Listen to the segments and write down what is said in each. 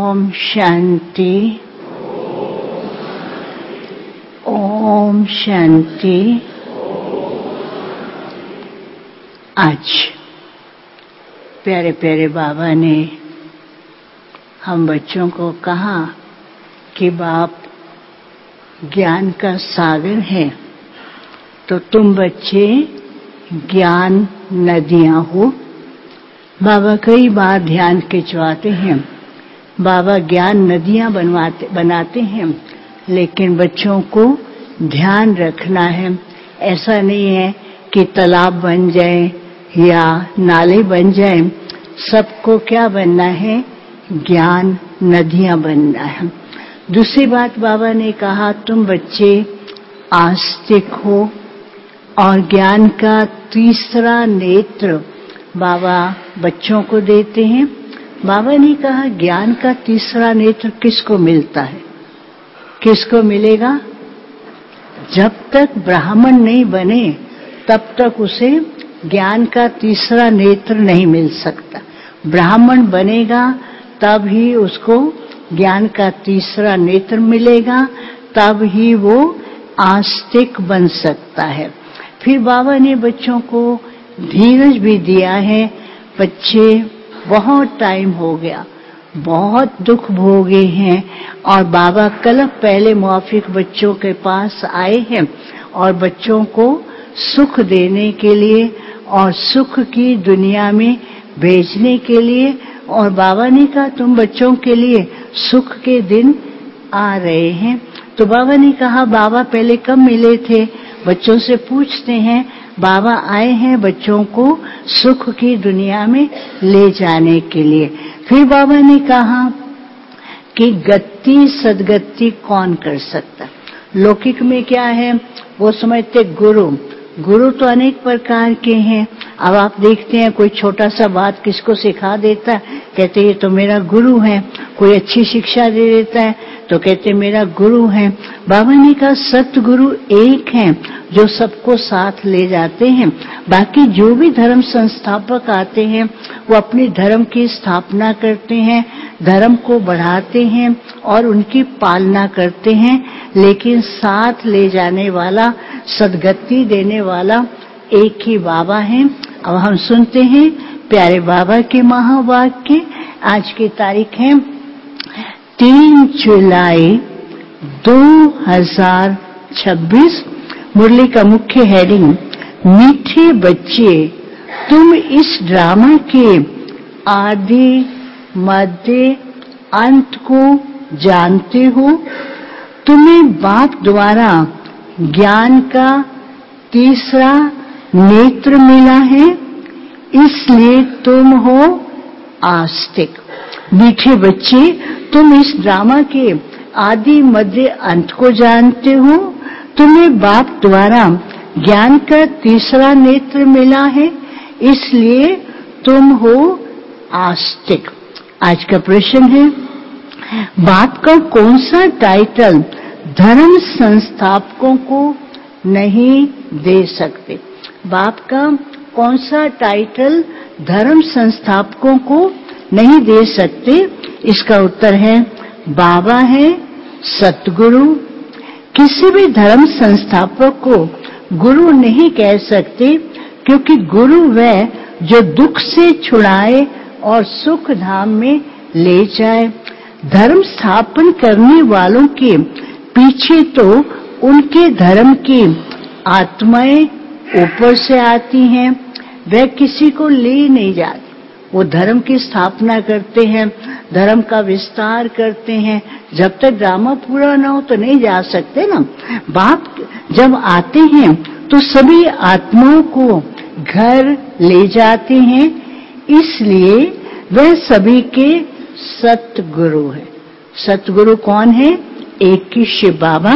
ओम शांति। ओम शांति। आज प्यारे प्यारे बाबा ने हम बच्चों को कहा कि बाप ज्ञान का सागर है, तो तुम बच्चे ज्ञान नदियां हो। बाबा कई बार ध्यान खिंचवाते हैं, बाबा ज्ञान नदियां बनाते हैं, लेकिन बच्चों को ध्यान रखना है। ऐसा नहीं है कि तालाब बन जाए या नाले बन जाए, सबको क्या बनना है? ज्ञान नदियां बनना है। दूसरी बात बाबा ने कहा, तुम बच्चे आस्तिक हो, और ज्ञान का तीसरा नेत्र बाबा बच्चों को देते हैं। बाबा ने कहा ज्ञान का तीसरा नेत्र किसको मिलता है? किसको मिलेगा? जब तक ब्राह्मण नहीं बने तब तक उसे ज्ञान का तीसरा नेत्र नहीं मिल सकता। ब्राह्मण बनेगा तब ही उसको ज्ञान का तीसरा नेत्र मिलेगा, तब ही वो आस्तिक बन सकता है। फिर बाबा ने बच्चों को धीरज भी दिया है। बच्चे बहुत टाइम हो गया, बहुत दुख भोगे हैं, और बाबा कल पहले मुआफिक बच्चों के पास आए हैं और बच्चों को सुख देने के लिए और सुख की दुनिया में भेजने के लिए। और बाबा ने कहा तुम बच्चों के लिए सुख के दिन आ रहे हैं। तो बाबा ने कहा बाबा पहले कब मिले थे? बच्चों से पूछते हैं। बाबा आए हैं बच्चों को सुख की दुनिया में ले जाने के लिए। फिर बाबा ने कहा कि गति सदगति कौन कर सकता? लौकिक में क्या है, वो समझते गुरु तो अनेक प्रकार के हैं। अब आप देखते हैं कोई छोटा सा बात किसको सिखा देता है, कहते ये तो मेरा गुरु है। कोई अच्छी शिक्षा दे देता है तो कहते मेरा गुरु है। बाबा ने कहा सतगुरु एक हैं जो सबको साथ ले जाते हैं। बाकी जो भी धर्म संस्थापक आते हैं वो अपनी धर्म की स्थापना करते हैं, धर्म को बढ़ाते हैं और उनकी पालना करते हैं, लेकिन साथ ले जाने वाला, सद्गति देने वाला एक ही बाबा है। अब हम सुनते हैं प्यारे बाबा के महावाक्य। आज की तारीख है 3 जुलाई 2026। मुरली का मुख्य हेडिंग, मीठे बच्चे तुम इस ड्रामा के आदि मध्य अंत को जानते हो। तुम्हें बाप द्वारा ज्ञान का तीसरा नेत्र मिला है, इसलिए तुम हो आस्तिक। मीठे बच्चे तुम इस ड्रामा के आदि मध्य अंत को जानते हो। तुम्हें बाप द्वारा ज्ञान का तीसरा नेत्र मिला है, इसलिए तुम हो आस्तिक। आज का प्रश्न है, बाप का कौन सा टाइटल धर्म संस्थापकों को नहीं दे सकते? बाप का कौन सा टाइटल धर्म संस्थापकों को नहीं दे सकते? इसका उत्तर है बाबा है सतगुरु। किसी भी धर्म संस्थापक को गुरु नहीं कह सकते, क्योंकि गुरु वह जो दुख से छुड़ाए और सुख धाम में ले जाए। धर्म स्थापन करने वालों के पीछे तो उनके धर्म की आत्माएं ऊपर से आती हैं, वह किसी को ले नहीं जाती। वो धर्म की स्थापना करते हैं, धर्म का विस्तार करते हैं। जब तक ड्रामा पूरा ना हो तो नहीं जा सकते ना। बाप जब आते हैं तो सभी आत्माओं को घर ले जाते हैं, इसलिए वह सभी के सतगुरु है। सतगुरु कौन है? एक ही शिव बाबा।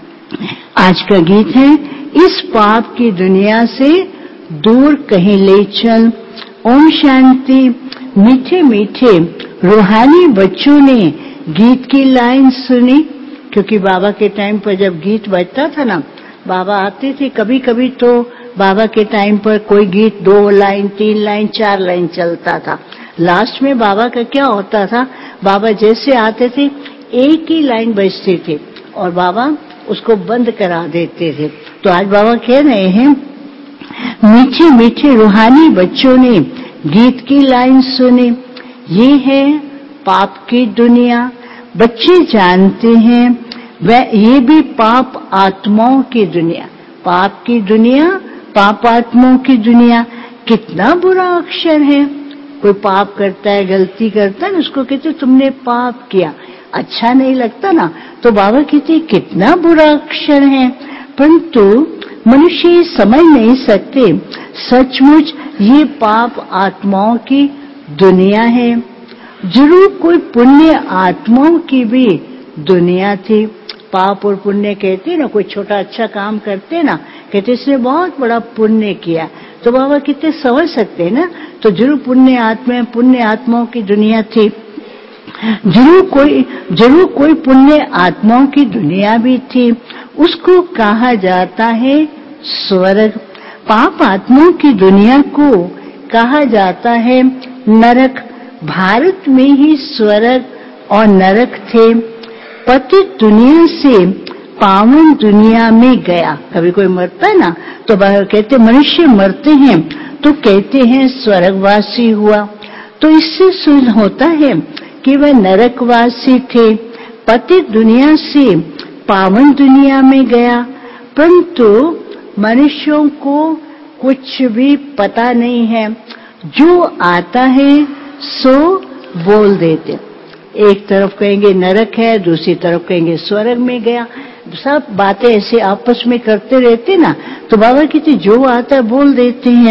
आज का गीत है, इस पाप की दुनिया से दूर कहीं ले चल। ओम शांति। मीठे मीठे रूहानी बच्चों ने गीत की लाइन सुनी, क्योंकि बाबा के टाइम पर जब गीत बजता था ना, बाबा आते थे। कभी कभी तो बाबा के टाइम पर कोई गीत 2 लाइन 3 लाइन 4 लाइन चलता था। लास्ट में बाबा का क्या होता था, बाबा जैसे आते थे एक ही लाइन बजती थी और बाबा उसको बंद करा देते थे। तो आज बाबा कह रहे हैं, मीठे मीठे रूहानी बच्चों ने गीत की लाइन सुनी, ये है पाप की दुनिया। बच्चे जानते हैं वह ये भी पाप आत्माओं की दुनिया, पाप की दुनिया, पाप आत्माओं की दुनिया। कितना बुरा अक्षर है। कोई पाप करता है, गलती करता है, उसको कहते तुमने पाप किया, अच्छा नहीं लगता ना। तो बाबा कहते कितना बुरा अक्षर है, परंतु मनुष्य समझ नहीं सकते सचमुच ये पाप आत्माओं की दुनिया है। जरूर कोई पुण्य आत्माओं की भी दुनिया थी। पाप और पुण्य कहते ना, कोई छोटा अच्छा काम करते ना, कहते इसने बहुत बड़ा पुण्य किया। तो बाबा कितने समझ सकते ना। तो जरूर पुण्य आत्माओं की दुनिया थी। जरूर कोई पुण्य आत्माओं की दुनिया भी थी, उसको कहा जाता है स्वर्ग। पाप आत्माओं की दुनिया को कहा जाता है नरक। भारत में ही स्वर्ग और नरक थे। पतित दुनिया से पावन दुनिया में गया। कभी कोई मरता है ना तो कहते मनुष्य मरते हैं तो कहते हैं स्वर्गवासी हुआ। तो इससे सिद्ध होता है कि वह नरकवासी थे। पतित दुनिया से पावन दुनिया में गया, परंतु मनुष्यों को कुछ भी पता नहीं है। जो आता है सो बोल देते। एक तरफ कहेंगे नरक है, दूसरी तरफ कहेंगे स्वर्ग में गया। सब बातें ऐसे आपस में करते रहते ना। तो बाबा कहते जो आता है बोल देते हैं,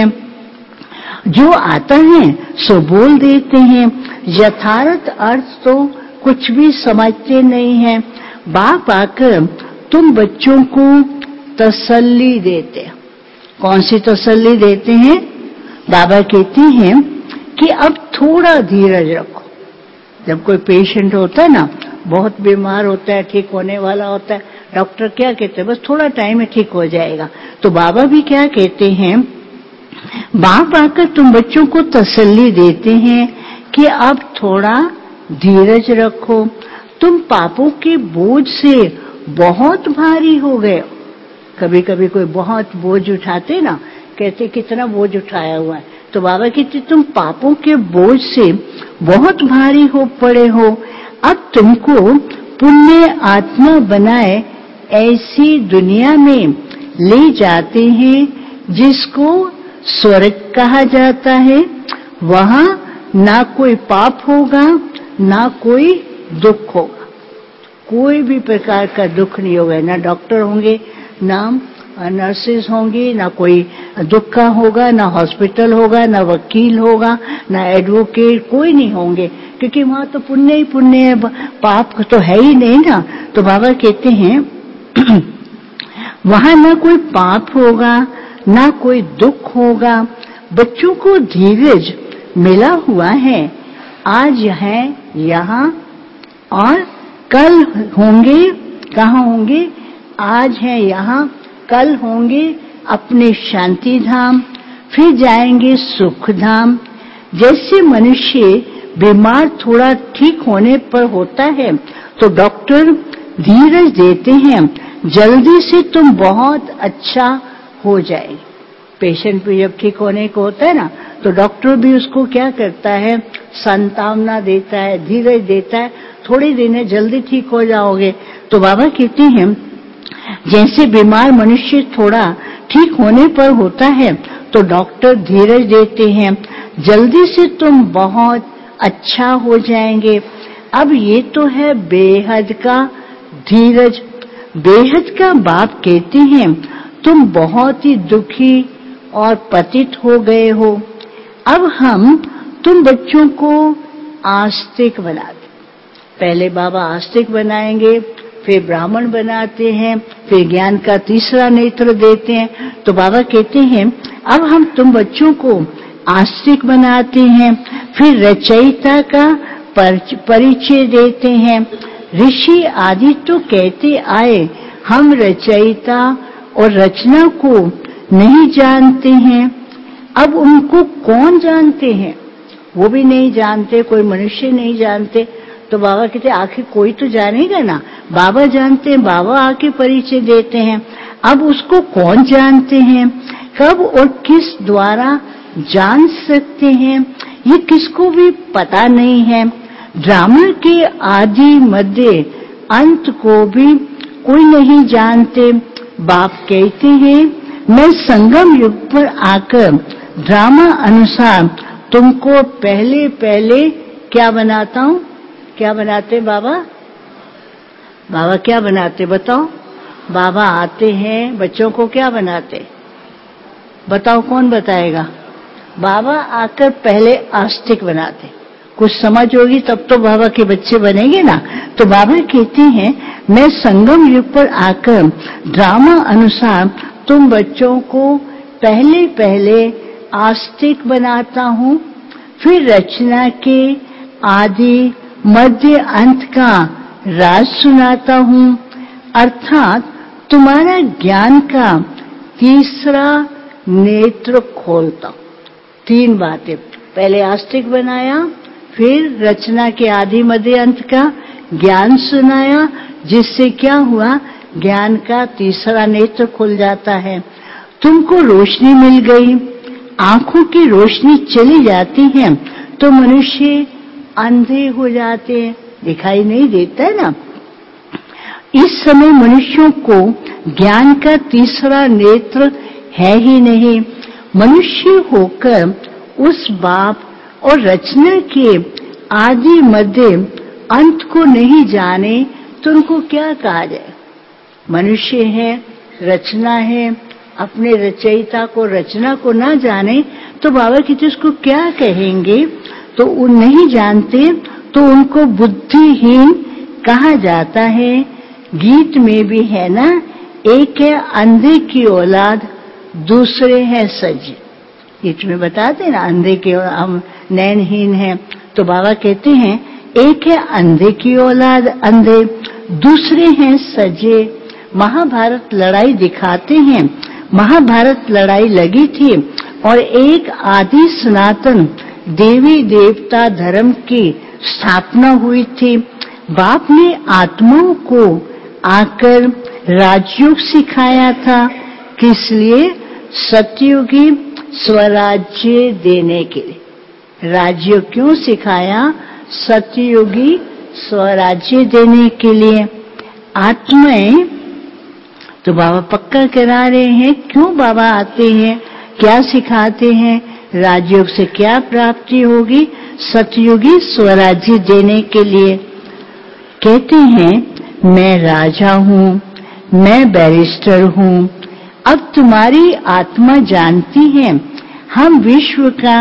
जो आता है सो बोल देते हैं। यथार्थ अर्थ तो कुछ भी समझते नहीं है। बाप आकर तुम बच्चों को तसल्ली देते हैं। कौन सी तसल्ली देते हैं? बाबा कहते हैं कि अब थोड़ा धीरज रखो। जब कोई पेशेंट होता है ना, बहुत बीमार होता है, ठीक होने वाला होता है, डॉक्टर क्या कहते हैं, बस थोड़ा टाइम में ठीक हो जाएगा। तो बाबा भी क्या कहते हैं, बाप आकर तुम बच्चों को तसल्ली देते हैं कि अब थोड़ा धीरज रखो। तुम पापों के बोझ से बहुत भारी हो गए। कभी कभी कोई बहुत बोझ उठाते ना, कहते कितना बोझ उठाया हुआ है। तो बाबा कहते तुम पापों के बोझ से बहुत भारी हो पड़े हो। अब तुमको पुण्य आत्मा बनाए ऐसी दुनिया में ले जाते हैं जिसको स्वर्ग कहा जाता है। वहां ना कोई पाप होगा, ना कोई दुख होगा। कोई भी प्रकार का दुख नहीं होगा। ना डॉक्टर होंगे, ना नर्सेज होंगी, ना कोई दुख का होगा, ना हॉस्पिटल होगा, ना वकील होगा, ना एडवोकेट, कोई नहीं होंगे, क्योंकि वहां तो पुण्य ही पुण्य है, पाप तो है ही नहीं ना। तो बाबा कहते हैं वहां ना कोई पाप होगा, ना कोई दुख होगा। बच्चों को धीरज मिला हुआ है। आज है यहाँ और कल होंगे, कहाँ होंगे? आज है यहाँ, कल होंगे अपने शांति धाम, फिर जाएंगे सुख धाम। जैसे मनुष्य बीमार थोड़ा ठीक होने पर होता है तो डॉक्टर धीरज देते हैं, जल्दी से तुम बहुत अच्छा हो जाए। पेशेंट भी जब ठीक होने को होता है ना, तो डॉक्टर भी उसको क्या करता है, सांत्वना देता है, धीरज देता है, थोड़ी दिन है, जल्दी ठीक हो जाओगे। तो बाबा कहते हैं जैसे बीमार मनुष्य थोड़ा ठीक होने पर होता है तो डॉक्टर धीरज देते हैं, जल्दी से तुम बहुत अच्छा हो जाएंगे। अब ये तो है बेहद का धीरज। बेहद का बाप कहते हैं तुम बहुत ही दुखी और पतित हो गए हो। अब हम तुम बच्चों को आस्तिक बनाते। पहले बाबा आस्तिक बनाएंगे, फिर ब्राह्मण बनाते हैं, फिर ज्ञान का तीसरा नेत्र देते हैं। तो बाबा कहते हैं अब हम तुम बच्चों को आस्तिक बनाते हैं, फिर रचयिता का परिचय देते हैं। ऋषि आदि तो कहते आए हम रचयिता और रचना को नहीं जानते हैं। अब उनको कौन जानते हैं? वो भी नहीं जानते, कोई मनुष्य नहीं जानते। तो बाबा कहते आखिर कोई तो जानेगा ना। बाबा जानते हैं, बाबा आके परिचय देते हैं। अब उसको कौन जानते हैं, कब और किस द्वारा जान सकते हैं, ये किसको भी पता नहीं है। ड्रामा के आदि मध्य अंत को भी कोई नहीं जानते। बाप कहते हैं मैं संगम युग पर आकर ड्रामा अनुसार तुमको पहले पहले क्या बनाता हूँ। क्या बनाते बाबा? बाबा क्या बनाते बताओ? बाबा आते हैं बच्चों को क्या बनाते बताओ, कौन बताएगा? बाबा आकर पहले आस्तिक बनाते। कुछ समझ होगी तब तो बाबा के बच्चे बनेंगे ना। तो बाबा कहते हैं मैं संगम युग पर आकर ड्रामा अनुसार तुम बच्चों को पहले पहले आस्तिक बनाता हूँ, फिर रचना के आदि मध्य अंत का राज सुनाता हूँ, अर्थात तुम्हारा ज्ञान का तीसरा नेत्र खोलता हूँ। 3 बातें, पहले आस्तिक बनाया, फिर रचना के आदि मध्य अंत का ज्ञान सुनाया, जिससे क्या हुआ, ज्ञान का तीसरा नेत्र खुल जाता है। तुमको रोशनी मिल गई, आंखों की रोशनी चली जाती है तो मनुष्य अंधे हो जाते हैं, दिखाई नहीं देता है ना। इस समय मनुष्यों को ज्ञान का तीसरा नेत्र है ही नहीं। मनुष्य होकर उस बाप और रचना के आदि मध्य अंत को नहीं जाने तो उनको क्या कहा जाए। मनुष्य है, रचना है, अपने रचयिता को रचना को ना जाने तो बाबा कहते उसको क्या कहेंगे। तो वो नहीं जानते तो उनको बुद्धिहीन कहा जाता है। गीत में भी है ना, एक है अंधे की औलाद, दूसरे है सज्ज। गीत में बताते ना अंधे के हम नैनहीन हैं, तो बाबा कहते हैं एक है अंधे की औलाद अंधे, दूसरे हैं सजे। महाभारत लड़ाई दिखाते हैं, महाभारत लड़ाई लगी थी और एक आदि सनातन देवी देवता धर्म की स्थापना हुई थी। बाप ने आत्माओं को आकर राजयोग सिखाया था, किस लिए? सतयुगी स्वराज्य देने के लिए। राज्य क्यों सिखाया? सतयुगी स्वराज्य देने के लिए। आत्माएं तो बाबा पक्का करा रहे हैं। क्यों बाबा आते हैं, क्या सिखाते हैं, राजयोग से क्या प्राप्ति होगी? सतयुगी स्वराज्य देने के लिए। कहते हैं मैं राजा हूँ, मैं बैरिस्टर हूँ। अब तुम्हारी आत्मा जानती है हम विश्व का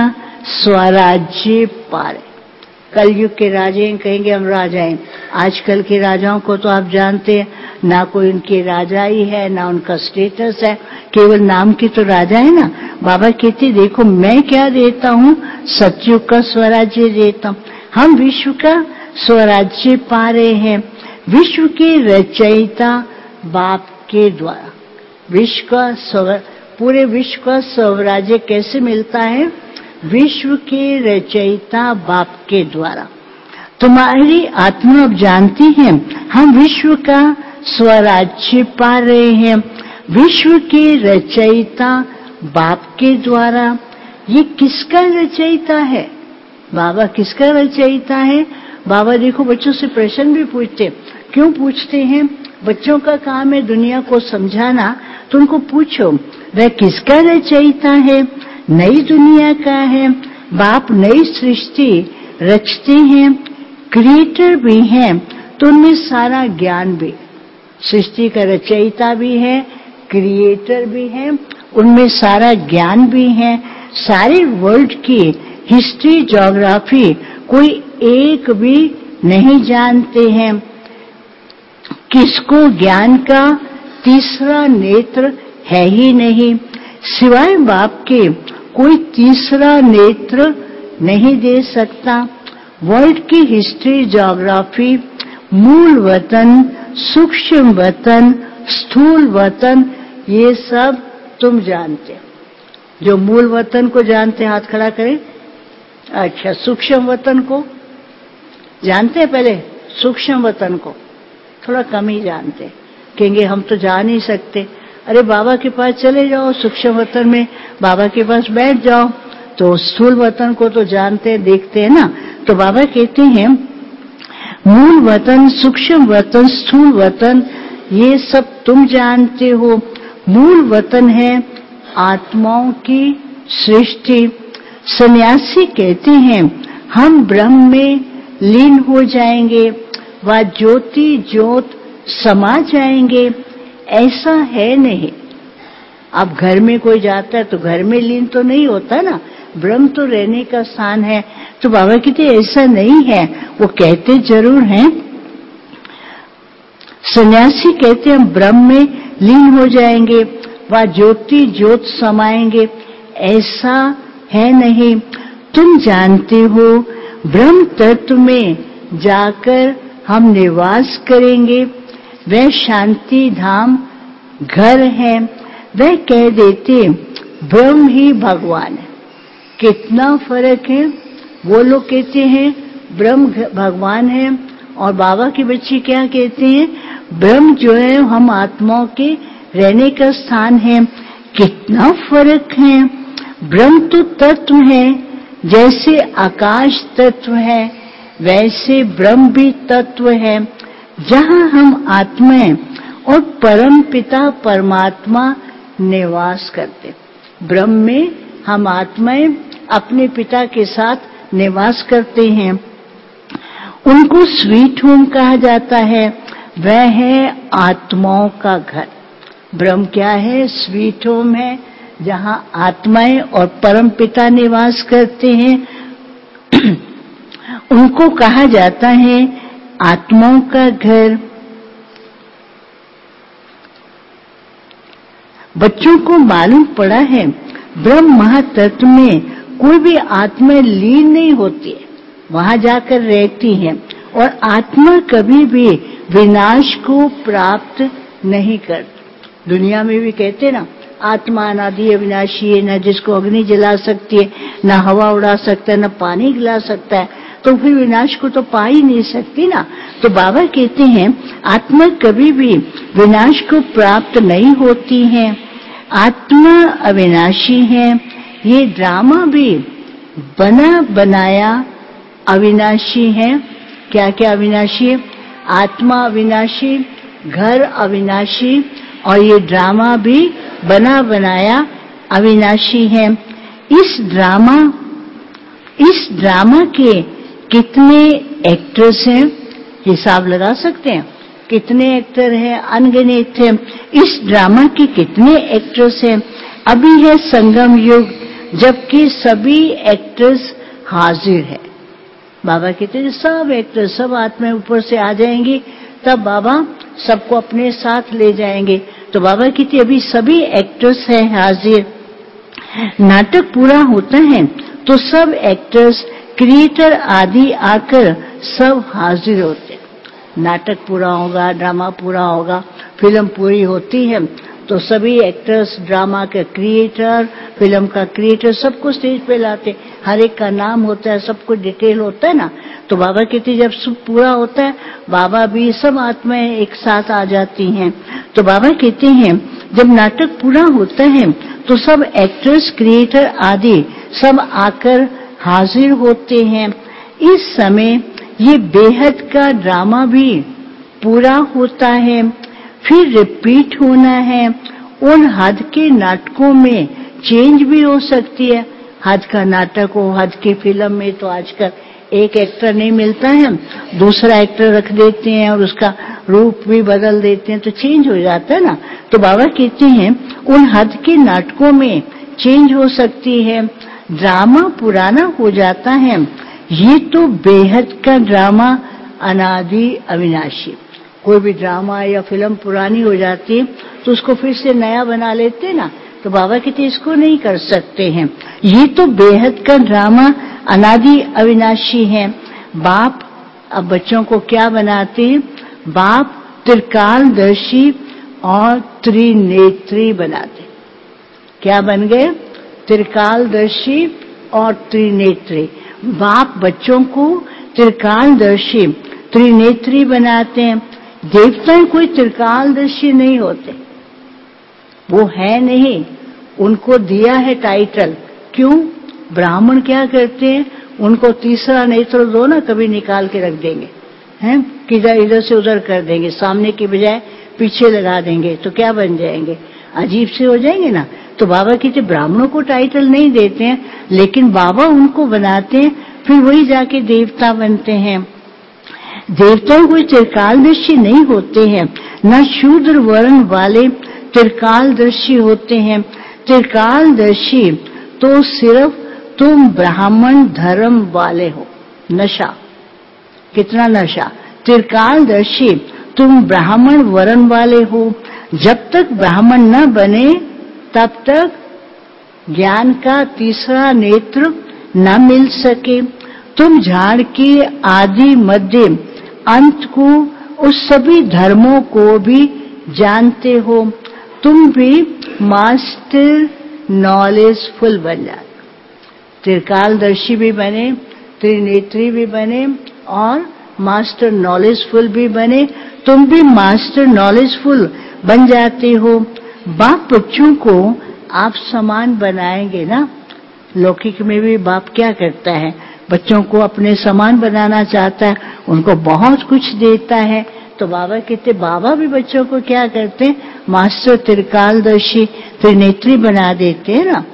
स्वराज्य पाए। कलयुग के राजे कहेंगे हम राजा हैं। आजकल के राजाओं को तो आप जानते हैं, ना कोई उनके राजा ही है, ना उनका स्टेटस है, केवल नाम की तो राजा है ना। बाबा कहते देखो मैं क्या देता हूँ, सतयुग का स्वराज्य देता हूँ। हम विश्व का स्वराज्य पा रहे हैं, विश्व के रचयिता बाप के द्वारा। विश्व का पूरे विश्व का स्वराज्य कैसे मिलता है? विश्व के रचयिता बाप के द्वारा। तुम्हारी आत्मा अब जानती है हम विश्व का स्वराज्य पा रहे हैं, विश्व के रचयिता बाप के द्वारा। ये किसका रचयिता है? बाबा किसका रचयिता है? बाबा देखो बच्चों से प्रश्न भी पूछते। क्यों पूछते हैं? बच्चों का काम है दुनिया को समझाना, तो उनको पूछो वह किसका रचयिता है? नई दुनिया का है। बाप नई सृष्टि रचते हैं, क्रिएटर भी हैं, तो उनमें सारा ज्ञान भी, सृष्टि का रचयिता भी है, क्रिएटर भी है, उनमें सारा ज्ञान भी है। सारे वर्ल्ड की हिस्ट्री ज्योग्राफी कोई एक भी नहीं जानते हैं। किसको ज्ञान का तीसरा नेत्र है ही नहीं, सिवाय बाप के कोई तीसरा नेत्र नहीं दे सकता। वर्ल्ड की हिस्ट्री ज्योग्राफी, मूल वतन, सूक्ष्म वतन, स्थूल वतन, ये सब तुम जानते हो। जो मूल वतन को जानते हैं हाथ खड़ा करें। अच्छा, सूक्ष्म वतन को जानते हैं पहले सूक्ष्म वतन को थोड़ा कम ही जानते, कहेंगे हम तो जा नहीं सकते। अरे बाबा के पास चले जाओ, सूक्ष्म वतन में बाबा के पास बैठ जाओ, तो स्थूल वतन को तो जानते हैं, देखते हैं ना। तो बाबा कहते हैं मूल वतन, सूक्ष्म वतन, स्थूल वतन ये सब तुम जानते हो। मूल वतन है आत्माओं की सृष्टि। सन्यासी कहते हैं हम ब्रह्म में लीन हो जाएंगे व ज्योति ज्योत समा जाएंगे। ऐसा है नहीं। अब घर में कोई जाता है तो घर में लीन तो नहीं होता ना, ब्रह्म तो रहने का स्थान है। तो बाबा कहते ऐसा नहीं है। वो कहते जरूर हैं, सन्यासी कहते हम ब्रह्म में लीन हो जाएंगे व ज्योति ज्योत समाएंगे। ऐसा है नहीं। तुम जानते हो ब्रह्म तत्व में जाकर हम निवास करेंगे। वह शांति धाम घर है। वह कह देते ब्रह्म ही भगवान है। कितना फर्क है। वो लोग कहते हैं ब्रह्म भगवान है और बाबा के बच्चे क्या कहते हैं, ब्रह्म जो है हम आत्माओं के रहने का स्थान है। कितना फर्क है। ब्रह्म तो तत्व है, जैसे आकाश तत्व है वैसे ब्रह्म भी तत्व है। जहां हम आत्माएं और परम पिता परमात्मा निवास करते। ब्रह्म में हम आत्माएं अपने पिता के साथ निवास करते हैं। उनको स्वीट होम कहा जाता है। वह है आत्माओं का घर। ब्रह्म क्या है, स्वीट होम है, जहां आत्माएं और परम पिता निवास करते हैं। उनको कहा जाता है आत्माओं का घर। बच्चों को मालूम पड़ा है ब्रह्म महातत्व में कोई भी आत्मा लीन नहीं होती है, वहां जाकर रहती है और आत्मा कभी भी विनाश को प्राप्त नहीं करती। दुनिया में भी कहते ना आत्मा अनादि अविनाशी है, न जिसको अग्नि जला सकती है, न हवा उड़ा सकता है, न पानी गिला सकता है, तो फिर विनाश को तो पा ही नहीं सकती ना। तो बाबा कहते हैं आत्मा कभी भी विनाश को प्राप्त नहीं होती है। आत्मा अविनाशी है। ये ड्रामा भी बना बनाया अविनाशी है। क्या क्या अविनाशी है, आत्मा अविनाशी, घर अविनाशी और ये ड्रामा भी बना बनाया अविनाशी है। इस ड्रामा के कितने एक्टर्स हैं, हिसाब लगा सकते हैं कितने एक्टर हैं, अनगिनत हैं। इस ड्रामा के कितने एक्टर्स हैं। अभी है संगम युग, जबकि सभी एक्टर्स हाजिर हैं। बाबा कहते हैं सब एक्टर्स, सब आत्माएं ऊपर से आ जाएंगी, तब बाबा सबको अपने साथ ले जाएंगे। तो बाबा कहते अभी सभी एक्टर्स हैं हाजिर। नाटक पूरा होता है तो सब एक्टर्स, क्रिएटर आदि आकर सब हाजिर होते हैं। नाटक पूरा होगा, ड्रामा पूरा होगा, फिल्म पूरी होती है तो सभी एक्टर्स, ड्रामा के क्रिएटर, फिल्म का क्रिएटर सबको स्टेज पे लाते। हर एक का नाम होता है, सब कुछ डिटेल होता है ना। तो बाबा कहते जब सब पूरा होता है बाबा भी सब आत्माएं एक साथ आ जाती हैं। तो बाबा कहते हैं जब नाटक पूरा होता है तो सब एक्टर्स, क्रिएटर आदि सब आकर हाजिर होते हैं। इस समय ये बेहद का ड्रामा भी पूरा होता है, फिर रिपीट होना है। उन हद के नाटकों में चेंज भी हो सकती है। हद का नाटक हो, हद की फिल्म में तो आजकल एक एक्टर नहीं मिलता है, दूसरा एक्टर रख देते हैं और उसका रूप भी बदल देते हैं, तो चेंज हो जाता है ना। तो बाबा कहते हैं उन हद के नाटकों में चेंज हो सकती है, ड्रामा पुराना हो जाता है। ये तो बेहद का ड्रामा अनादि अविनाशी। कोई भी ड्रामा या फिल्म पुरानी हो जाती है तो उसको फिर से नया बना लेते ना। तो बाबा कहते इसको नहीं कर सकते हैं। ये तो बेहद का ड्रामा अनादि अविनाशी है। बाप अब बच्चों को क्या बनाते हैं, बाप त्रिकालदर्शी और त्रिनेत्री बनाते। क्या बन गए, त्रिकालदर्शी और त्रिनेत्री। बाप बच्चों को त्रिकालदर्शी, त्रिनेत्री बनाते हैं। देवता कोई त्रिकालदर्शी नहीं होते, वो है नहीं, उनको दिया है टाइटल। क्यों? ब्राह्मण क्या करते हैं, उनको तीसरा नेत्र दो ना, कभी निकाल के रख देंगे, हैं, किधर इधर से उधर कर देंगे, सामने की बजाय पीछे लगा देंगे, तो क्या बन जाएंगे, अजीब से हो जाएंगे ना। तो बाबा कहते ब्राह्मणों को टाइटल नहीं देते हैं, लेकिन बाबा उनको बनाते हैं, फिर वही जाके देवता बनते हैं। देवता कोई त्रिकालदर्शी नहीं होते हैं, न शूद्र वर्ण वाले त्रिकालदर्शी होते हैं। त्रिकालदर्शी तो सिर्फ तुम ब्राह्मण धर्म वाले हो। नशा, कितना नशा। त्रिकालदर्शी तुम ब्राह्मण वर्ण वाले हो। जब तक ब्राह्मण न बने तब तक ज्ञान का तीसरा नेत्र न मिल सके। तुम झाड़ के आदि मध्य अंत को, उस सभी धर्मों को भी जानते हो। तुम भी मास्टर नॉलेजफुल बन जाते, त्रिकालदर्शी भी बने, त्रिनेत्री भी बने और मास्टर नॉलेजफुल भी बने। तुम भी मास्टर नॉलेजफुल बन जाते हो। बाप बच्चों को आप समान बनाएंगे ना। लौकिक में भी बाप क्या करता है, बच्चों को अपने समान बनाना चाहता है, उनको बहुत कुछ देता है। तो बाबा कहते, बाबा भी बच्चों को क्या करते हैं, मास्टर त्रिकालदर्शी त्रिनेत्री बना देते हैं ना।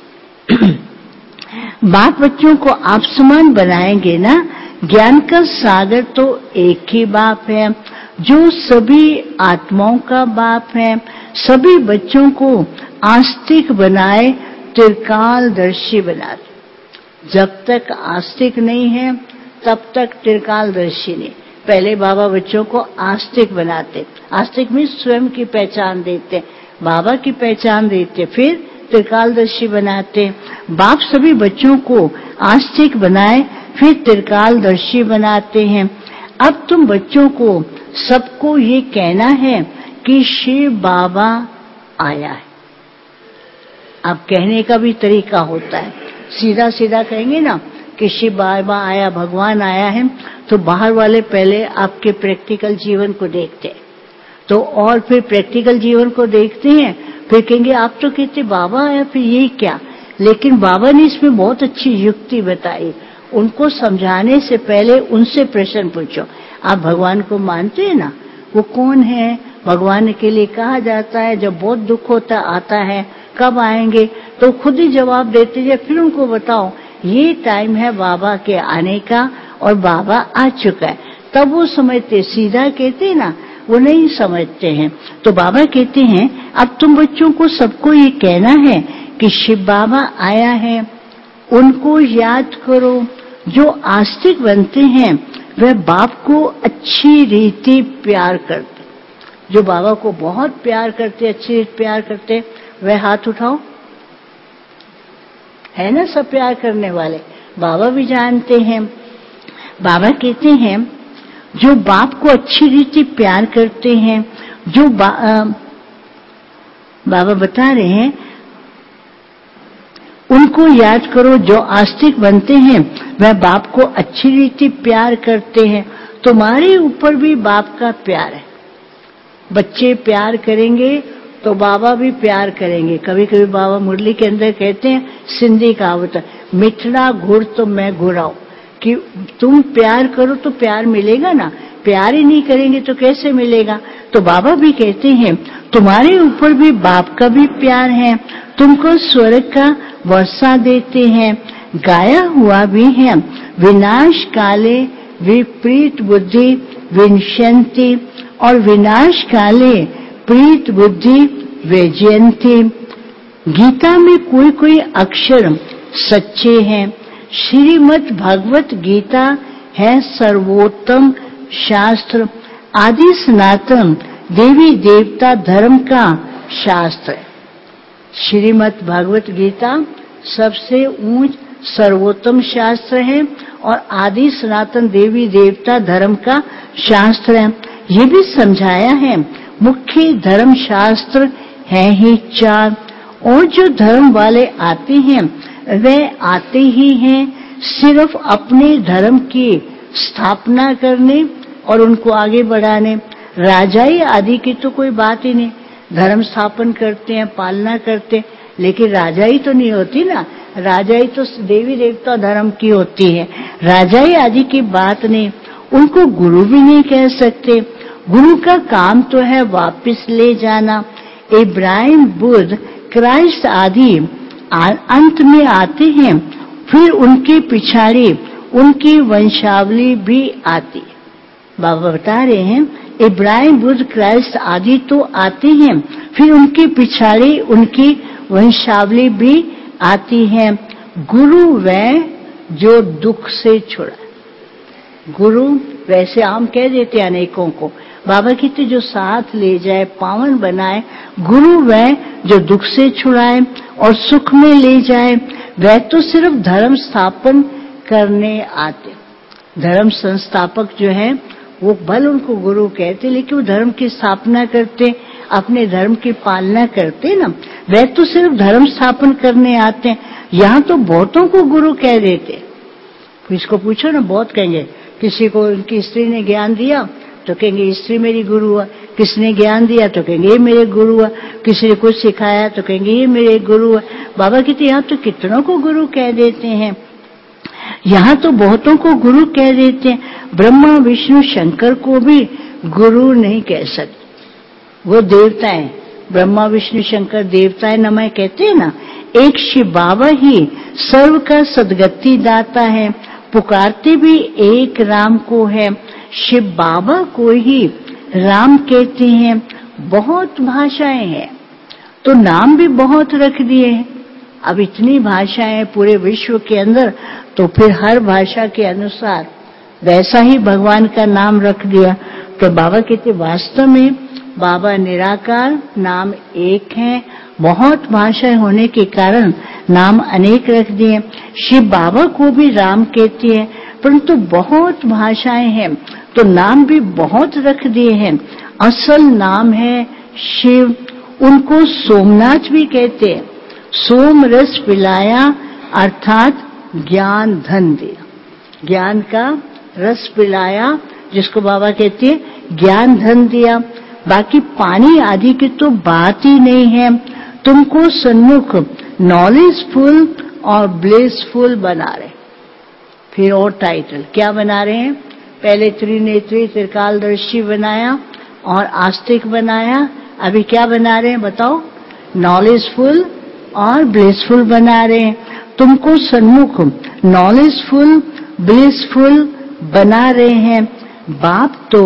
बाप बच्चों को आप समान बनाएंगे ना। ज्ञान का सागर तो एक ही बाप है, जो सभी आत्माओं का बाप है। सभी बच्चों को आस्तिक बनाए, त्रिकालदर्शी बना दे। जब तक आस्तिक नहीं है तब तक त्रिकालदर्शी नहीं। पहले बाबा बच्चों को आस्तिक बनाते, आस्तिक में स्वयं की पहचान देते, बाबा की पहचान देते, फिर त्रिकालदर्शी बनाते। बाप सभी बच्चों को आस्तिक बनाए, फिर त्रिकालदर्शी बनाते हैं। अब तुम बच्चों को सबको ये कहना है कि शिव बाबा आया है। अब कहने का भी तरीका होता है, सीधा सीधा कहेंगे ना कि शिव बाबा आया, भगवान आया है, तो बाहर वाले पहले आपके प्रैक्टिकल जीवन को देखते हैं, तो और फिर प्रैक्टिकल जीवन को देखते हैं, फिर कहेंगे आप तो कहते बाबा आया, फिर ये क्या। लेकिन बाबा ने इसमें बहुत अच्छी युक्ति बताई। उनको समझाने से पहले उनसे प्रश्न पूछो, आप भगवान को मानते हैं ना, वो कौन है। भगवान के लिए कहा जाता है जब बहुत दुख होता आता है, कब आएंगे, तो खुद ही जवाब देते जाए, फिर उनको बताओ ये टाइम है बाबा के आने का और बाबा आ चुका है, तब वो समझते। सीधा कहते ना, वो नहीं समझते हैं। तो बाबा कहते हैं अब तुम बच्चों को सबको ये कहना है कि शिव बाबा आया है, उनको याद करो। जो आस्तिक बनते हैं वह बाप को अच्छी रीति प्यार करते, जो बाबा को बहुत प्यार करते, अच्छी रीति प्यार करते, वह हाथ उठाओ। है ना सब प्यार करने वाले, बाबा भी जानते हैं। बाबा कहते हैं जो बाप को अच्छी रीति प्यार करते हैं, जो बाबा बता रहे हैं उनको याद करो। जो आस्तिक बनते हैं वह बाप को अच्छी रीति प्यार करते हैं। तुम्हारे ऊपर भी बाप का प्यार है। बच्चे प्यार करेंगे तो बाबा भी प्यार करेंगे। कभी कभी बाबा मुरली के अंदर कहते हैं, सिंधी कहावत है, मिठड़ा घुर तो मैं घुराऊं, कि तुम प्यार करो तो प्यार मिलेगा ना, प्यार ही नहीं करेंगे तो कैसे मिलेगा। तो बाबा भी कहते हैं तुम्हारे ऊपर भी बाप का भी प्यार है, तुमको स्वर्ग का वर्षा देते हैं, गाया हुआ भी है, विनाश काले विपरीत बुद्धि विनश्यन्ति, और विनाश काले प्रीत बुद्धि व्यजयन्ति। गीता में कोई कोई अक्षर सच्चे हैं। श्रीमद् भगवत गीता है सर्वोत्तम शास्त्र, आदि सनातन देवी देवता धर्म का शास्त्र है। श्रीमद् भगवत गीता सबसे ऊंच सर्वोत्तम शास्त्र है और आदि सनातन देवी देवता धर्म का शास्त्र है। ये भी समझाया है मुख्य धर्म शास्त्र है ही 4, और जो धर्म वाले आते हैं वे आते ही हैं सिर्फ अपने धर्म की स्थापना करने और उनको आगे बढ़ाने। राजाई आदि की तो कोई बात ही नहीं, धर्म स्थापन करते हैं, पालना करते हैं, लेकिन राजाई तो नहीं होती ना। राजाई तो देवी देवता धर्म की होती है, राजाई आदि की बात नहीं। उनको गुरु भी नहीं कह सकते। गुरु का काम तो है वापस ले जाना। इब्राहिम, बुद्ध, क्राइस्ट आदि अंत में आते हैं, फिर उनके पिछाड़ी उनकी वंशावली भी आती। बाबा बता रहे हैं इब्राहिम, बुद्ध, क्राइस्ट आदि तो आते हैं, फिर उनके पिछाड़ी उनकी वंशावली भी आती है। गुरु वह जो दुख से छुड़ा। गुरु वैसे आम कह देते हैं अनेकों को, बाबा कहते जो साथ ले जाए, पावन बनाए। गुरु वह जो दुख से छुड़ाए और सुख में ले जाए। वह तो सिर्फ धर्म स्थापन करने आते। धर्म संस्थापक जो है वो भल उनको गुरु कहते, लेकिन वो धर्म की स्थापना करते, अपने धर्म की पालना करते ना। वह तो सिर्फ धर्म स्थापन करने आते हैं। यहाँ तो बहुतों को गुरु कह देते। इसको पूछो ना, बहुत कहेंगे। किसी को उनकी स्त्री ने ज्ञान दिया तो कहेंगे स्त्री मेरी गुरु है, किसने ज्ञान दिया तो कहेंगे ये मेरे गुरु है, किसी ने कुछ सिखाया तो कहेंगे ये मेरे गुरु है। बाबा कहते यहाँ तो कितनों को गुरु कह देते हैं, यहाँ तो बहुतों को गुरु कह देते हैं। ब्रह्मा, विष्णु, शंकर को भी गुरु नहीं कह सकते, वो देवता है। ब्रह्मा, विष्णु, शंकर देवताएं नमः कहते हैं ना। एक शिव बाबा ही सर्व का सद्गति दाता है, पुकारते भी एक राम को है। शिव बाबा को ही राम कहते हैं। बहुत भाषाएं हैं तो नाम भी बहुत रख दिए हैं। अब इतनी भाषाएं पूरे विश्व के अंदर, तो फिर हर भाषा के अनुसार वैसा ही भगवान का नाम रख दिया। तो बाबा कहते वास्तव में बाबा निराकार, नाम एक है। बहुत भाषाएं होने के कारण नाम अनेक रख दिए। शिव बाबा को भी राम कहते हैं, परंतु बहुत भाषाएं हैं तो नाम भी बहुत रख दिए हैं। असल नाम है शिव। उनको सोमनाथ भी कहते हैं। सोम रस पिलाया अर्थात ज्ञान धन दिया। ज्ञान का रस पिलाया जिसको बाबा कहते हैं ज्ञान धन दिया। बाकी पानी आदि की तो बात ही नहीं है। तुमको सन्मुख नॉलेजफुल और ब्लेसफुल बना रहे। फिर और टाइटल क्या बना रहे हैं? पहले त्रिनेत्री त्रिकालदर्शी बनाया और आस्तिक बनाया। अभी क्या बना रहे हैं बताओ? नॉलेजफुल और ब्लेसफुल बना रहे हैं। तुमको सन्मुख नॉलेजफुल ब्लेसफुल बना रहे हैं। बाप तो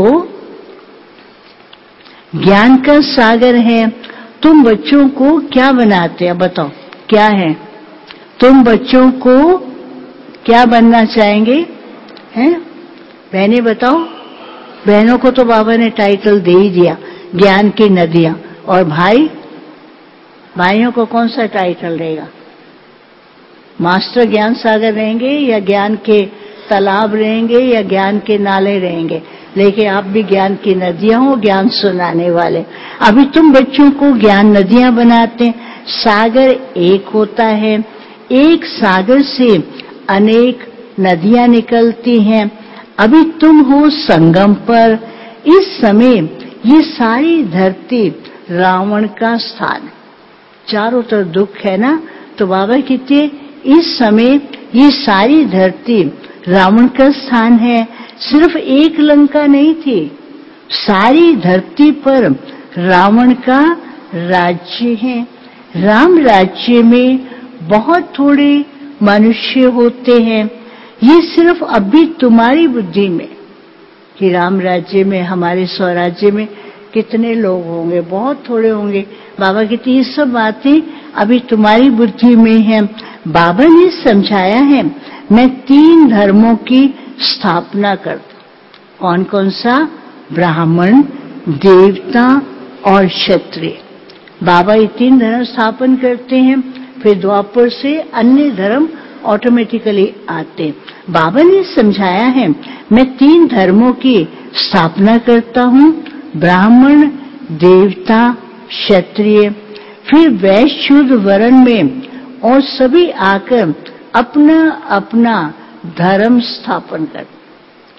ज्ञान का सागर है। तुम बच्चों को क्या बनाते हैं बताओ? क्या है? तुम बच्चों को क्या बनना चाहेंगे? हैं? बहनें बताओ। बहनों को तो बाबा ने टाइटल दे ही दिया, ज्ञान की नदियां। और भाई, भाइयों को कौन सा टाइटल रहेगा? मास्टर ज्ञान सागर रहेंगे या ज्ञान के तालाब रहेंगे या ज्ञान के नाले रहेंगे? लेकिन आप भी ज्ञान की नदियां हो, ज्ञान सुनाने वाले। अभी तुम बच्चों को ज्ञान नदियां बनाते हैं। सागर एक होता है, एक सागर से अनेक नदियां निकलती हैं। अभी तुम हो संगम पर। इस समय ये सारी धरती रावण का स्थान, चारों तरफ दुख है ना। तो बाबा कहते इस समय ये सारी धरती रावण का स्थान है। सिर्फ एक लंका नहीं थी, सारी धरती पर रावण का राज्य है। राम राज्य में बहुत थोड़े मनुष्य होते हैं। ये सिर्फ अभी तुम्हारी बुद्धि में कि राम राज्य में, हमारे स्वराज्य में कितने लोग होंगे? बहुत थोड़े होंगे। बाबा कहते ये सब बातें अभी तुम्हारी बुद्धि में है। बाबा ने समझाया है मैं 3 धर्मों की स्थापना करता। कौन कौन सा? ब्राह्मण, देवता और क्षत्रिय। बाबा ये 3 धर्म स्थापन करते हैं। फिर द्वापर से अन्य धर्म ऑटोमेटिकली आते। बाबा ने समझाया है मैं 3 धर्मों की स्थापना करता हूँ, ब्राह्मण, देवता, क्षत्रिय। फिर वैश्य, शूद्र वर्ण में और सभी आकर अपना अपना धर्म स्थापन कर।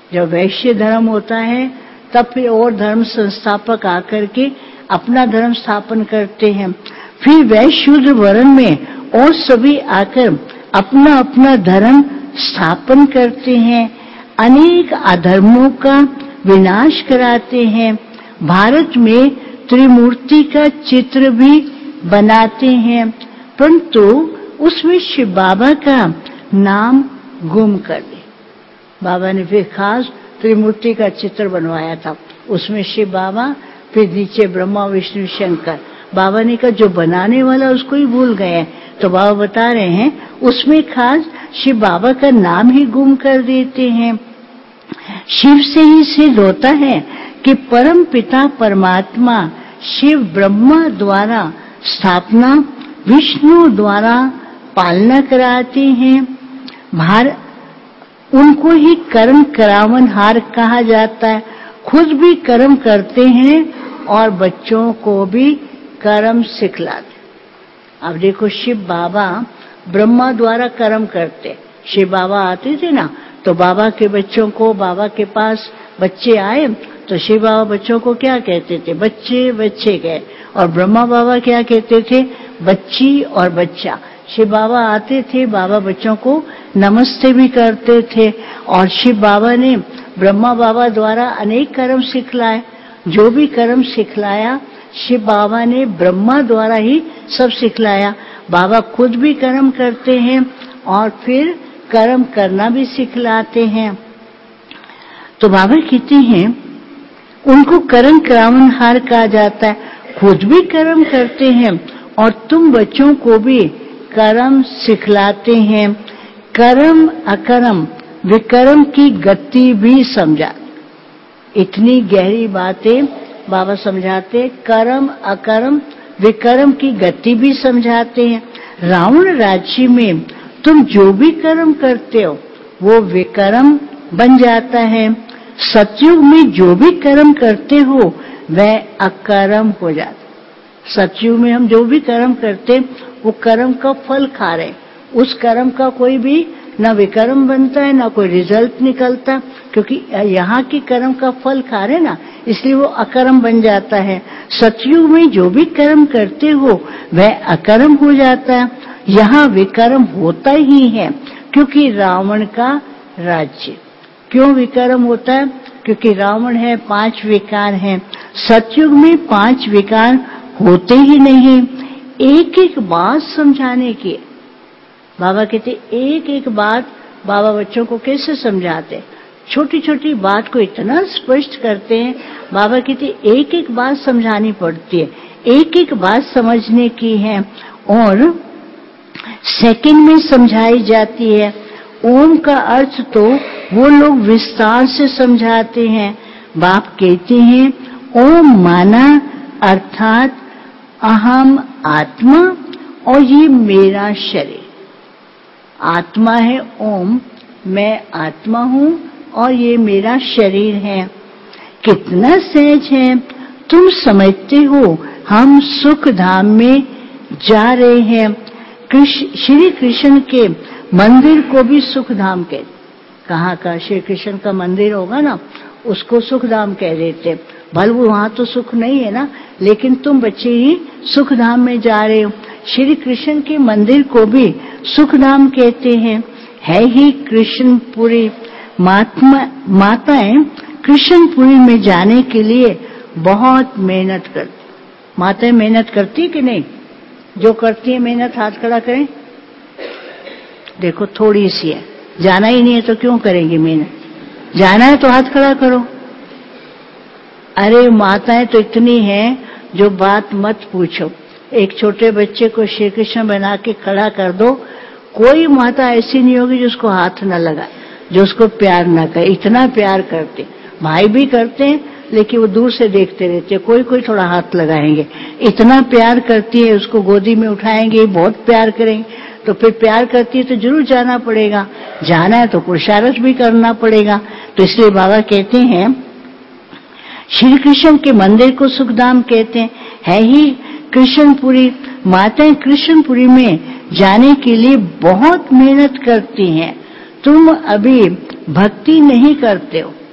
जब वैश्य धर्म होता है तब फिर और धर्म संस्थापक आकर के अपना धर्म स्थापन करते हैं। फिर वैश्य शूद्र वर्ण में और सभी आकर अपना अपना धर्म स्थापन करते हैं, अनेक अधर्मों का विनाश कराते हैं। भारत में त्रिमूर्ति का चित्र भी बनाते हैं, परंतु उसमें शिव बाबा का नाम गुम कर दे। बाबा ने फिर खास त्रिमूर्ति का चित्र बनवाया था, उसमें शिव बाबा, फिर नीचे ब्रह्मा विष्णु शंकर। बाबा ने कहा जो बनाने वाला उसको ही भूल गए, तो बाबा बता रहे हैं उसमें खास शिव बाबा का नाम ही गुम कर देते हैं। शिव से ही सिद्ध होता है कि परम पिता परमात्मा शिव ब्रह्मा द्वारा स्थापना, विष्णु द्वारा पालना कराते हैं। उनको ही कर्म करावनहार कहा जाता है, खुद भी कर्म करते हैं और बच्चों को भी कर्म सिखलाते। अब देखो शिव बाबा ब्रह्मा द्वारा कर्म करते, शिव बाबा आते थे ना, तो बाबा के बच्चों को, बाबा के पास बच्चे आए तो शिव बाबा बच्चों को क्या कहते थे? बच्चे बच्चे कहे। और ब्रह्मा बाबा क्या कहते थे? बच्ची और बच्चा। शिव बाबा आते थे, बाबा बच्चों को नमस्ते भी करते थे। और शिव बाबा ने ब्रह्मा बाबा द्वारा अनेक कर्म सिखलाए। जो भी कर्म सिखलाया शिव बाबा ने ब्रह्मा द्वारा ही सब सिखलाया। बाबा खुद भी कर्म करते हैं और फिर कर्म करना भी सिखलाते हैं। तो बाबा कहते हैं उनको कर्म करावनहार कहा जाता है, खुद भी कर्म करते हैं और तुम बच्चों को भी कर्म सिखलाते हैं। कर्म अकर्म विकर्म की गति भी समझा। इतनी गहरी बातें बाबा समझाते, कर्म अकर्म विकर्म की गति भी समझाते हैं। रावण राज्य में तुम जो भी कर्म करते हो वो विकर्म बन जाता है। सतयुग में जो भी कर्म करते हो वह अकर्म हो जाता। सतयुग में हम जो भी कर्म करते वो कर्म का फल खा रहे, उस कर्म का कोई भी ना विकर्म बनता है ना कोई रिजल्ट निकलता, क्योंकि यहाँ की कर्म का फल खा रहे ना, इसलिए वो अकर्म बन जाता है। सतयुग में जो भी कर्म करते हो वह अकर्म हो जाता है। यहाँ विकर्म होता ही है, क्योंकि रावण का राज्य। क्यों विकर्म होता है? क्योंकि रावण है, 5 विकार हैं। सतयुग में 5 विकार होते ही नहीं। एक एक बात समझाने की बाबा कहते, एक एक बात बाबा बच्चों को कैसे समझाते, छोटी छोटी बात को इतना स्पष्ट करते हैं। बाबा कहते एक एक बात समझानी पड़ती है, एक एक बात समझने की है और सेकंड में समझाई जाती है। ओम का अर्थ तो वो लोग विस्तार से समझाते हैं। बाप कहते हैं ओम माना अर्थात अहम आत्मा और ये मेरा शरीर। आत्मा है ओम, मैं आत्मा हूँ और ये मेरा शरीर है। कितना सहज है, तुम समझते हो हम सुख धाम में जा रहे हैं। श्री कृष्ण के मंदिर को भी सुख धाम कहते। कहाँ का श्री कृष्ण का मंदिर होगा ना, उसको सुख धाम कह देते। भले वहां तो सुख नहीं है ना, लेकिन तुम बच्चे ही सुख धाम में जा रहे हो। श्री कृष्ण के मंदिर को भी सुख धाम कहते हैं। है ही कृष्णपुरी। माताएं कृष्णपुरी में जाने के लिए बहुत मेहनत करती। माताएं मेहनत करती कि नहीं? जो करती है मेहनत हाथ खड़ा करें। देखो थोड़ी सी है, जाना ही नहीं है तो क्यों करेंगे मेहनत? जाना है तो हाथ खड़ा करो। अरे माताएं तो इतनी हैं जो बात मत पूछो। एक छोटे बच्चे को श्री कृष्ण बना के खड़ा कर दो, कोई माता ऐसी नहीं होगी जो उसको हाथ न लगाए, जो उसको प्यार न करे। इतना प्यार करते, भाई भी करते हैं लेकिन वो दूर से देखते रहते हैं, कोई कोई थोड़ा हाथ लगाएंगे। इतना प्यार करती है, उसको गोदी में उठाएंगे, बहुत प्यार करेंगे। तो फिर प्यार करती है तो जरूर जाना पड़ेगा, जाना है तो पुरुषार्थ भी करना पड़ेगा। तो इसलिए बाबा कहते हैं श्री कृष्ण के मंदिर को सुखधाम कहते हैं। है ही कृष्णपुरी। माताएं कृष्णपुरी में जाने के लिए बहुत मेहनत करती हैं। तुम अभी भक्ति नहीं करते हो,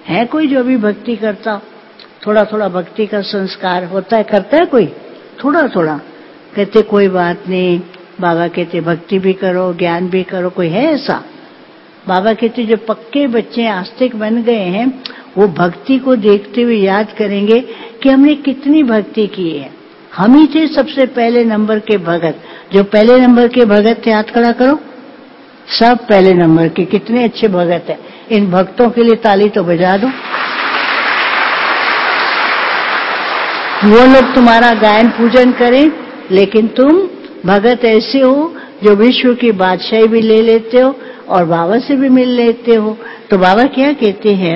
है कोई जो भी भक्ति करता हो? थोड़ा थोड़ा भक्ति का संस्कार होता है, करता है कोई? थोड़ा थोड़ा कहते कोई बात नहीं, बाबा कहते भक्ति भी करो, ज्ञान भी करो, कोई है ऐसा? बाबा कहते जो पक्के बच्चे आस्तिक बन गए हैं वो भक्ति को देखते हुए याद करेंगे कि हमने कितनी भक्ति की है। हम ही थे सबसे पहले नंबर के भगत। जो पहले नंबर के भगत थे हाथ खड़ा करो। सब पहले नंबर के, कितने अच्छे भगत हैं। इन भक्तों के लिए ताली तो बजा दो। वो लोग तुम्हारा गायन पूजन करें, लेकिन तुम भगत ऐसे हो जो विश्व की बादशाही भी ले लेते हो और बाबा से भी मिल लेते हो। तो बाबा क्या कहते हैं,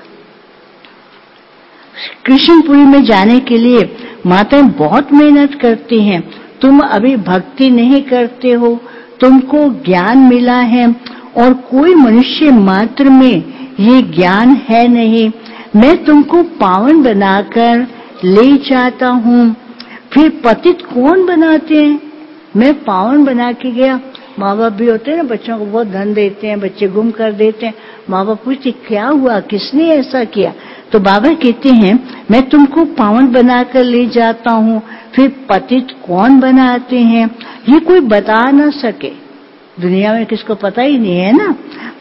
कृष्णपुरी में जाने के लिए माताएं बहुत मेहनत करती हैं। तुम अभी भक्ति नहीं करते हो, तुमको ज्ञान मिला है और कोई मनुष्य मात्र में ये ज्ञान है नहीं। मैं तुमको पावन बनाकर ले जाता हूँ। फिर पतित कौन बनाते हैं? मैं पावन बना के गया। माँ बाप भी होते हैं ना, बच्चों को बहुत धन देते हैं, बच्चे गुम कर देते हैं। माँ बाप पूछते क्या हुआ, किसने ऐसा किया? तो बाबा कहते हैं मैं तुमको पावन बनाकर ले जाता हूँ। फिर पतित कौन बनाते हैं ये कोई बता ना सके। दुनिया में किसको पता ही नहीं है ना।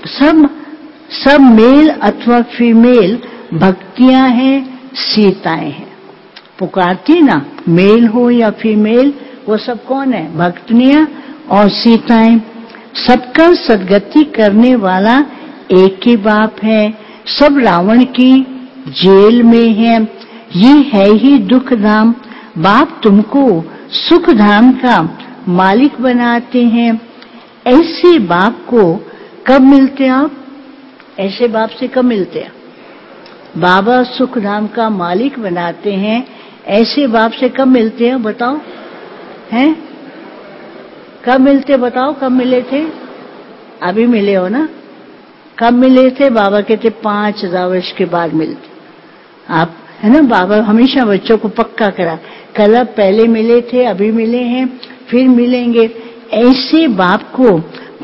सब मेल अथवा फीमेल भक्तियां हैं, सीताएं हैं। पुकारती ना, मेल हो या फीमेल, वो सब कौन है? भक्तनियां और सीताएं। सबका सदगति करने वाला एक ही बाप है। सब रावण की जेल में है, ये है ही दुख धाम। बाप तुमको सुख धाम का मालिक बनाते हैं। ऐसे बाप को कब मिलते आप? ऐसे बाप से कब मिलते हैं? बाबा सुख धाम का मालिक बनाते हैं। ऐसे बाप से कब मिलते हैं बताओ? हैं? कब मिलते बताओ? कब मिले थे? अभी मिले हो ना? कब मिले थे? बाबा कहते 5000 वर्ष के बाद मिलते आप, है ना। बाबा हमेशा बच्चों को पक्का करा, कल पहले मिले थे, अभी मिले हैं, फिर मिलेंगे। ऐसे बाप को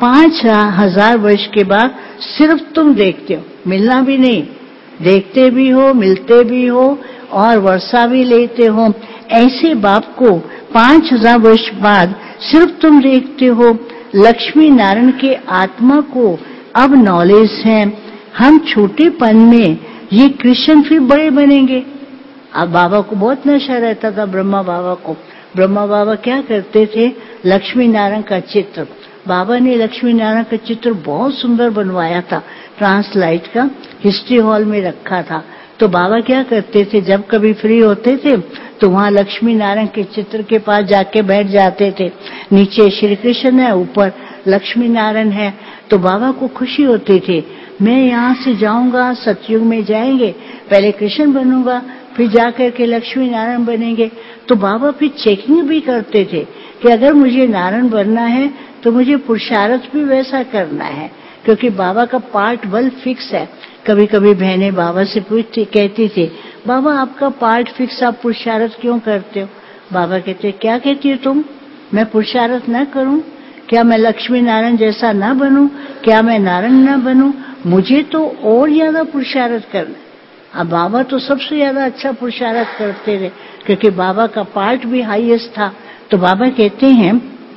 5000 वर्ष के बाद सिर्फ तुम देखते हो, मिलना भी नहीं, देखते भी हो, मिलते भी हो और वर्षा भी लेते हो। ऐसे बाप को 5000 वर्ष बाद सिर्फ तुम देखते हो। लक्ष्मी नारायण के आत्मा को अब नॉलेज है। हम छोटेपन में ये कृष्ण फिर बड़े बनेंगे। अब बाबा को बहुत नशा रहता था, ब्रह्मा बाबा को। ब्रह्मा बाबा क्या करते थे? लक्ष्मी नारायण का चित्र, बाबा ने लक्ष्मी नारायण का चित्र बहुत सुंदर बनवाया था, ट्रांसलाइट का, हिस्ट्री हॉल में रखा था। तो बाबा क्या करते थे, जब कभी फ्री होते थे तो वहां लक्ष्मी नारायण के चित्र के पास जाके बैठ जाते थे। नीचे श्री कृष्ण है, ऊपर लक्ष्मी नारायण है। तो बाबा को खुशी होती थी, मैं यहाँ से जाऊंगा, सतयुग में जाएंगे, पहले कृष्ण बनूंगा, फिर जाकर के लक्ष्मी नारायण बनेंगे। तो बाबा फिर चेकिंग भी करते थे कि अगर मुझे नारायण बनना है तो मुझे पुरुषार्थ भी वैसा करना है, क्योंकि बाबा का पार्ट बल फिक्स है। कभी कभी बहनें बाबा से पूछती, कहती थी बाबा आपका पार्ट फिक्स, आप पुरुषार्थ क्यों करते हो? बाबा कहते क्या कहती हो तुम, मैं पुरुषार्थ न करूं? क्या मैं लक्ष्मी नारायण जैसा न बनूं? क्या मैं नारायण न बनूं? मुझे तो और ज्यादा पुरुषार्थ करना। अब बाबा तो सबसे ज्यादा अच्छा पुरुषार्थ करते थे, क्योंकि बाबा का पार्ट भी हाईएस्ट था। तो बाबा कहते हैं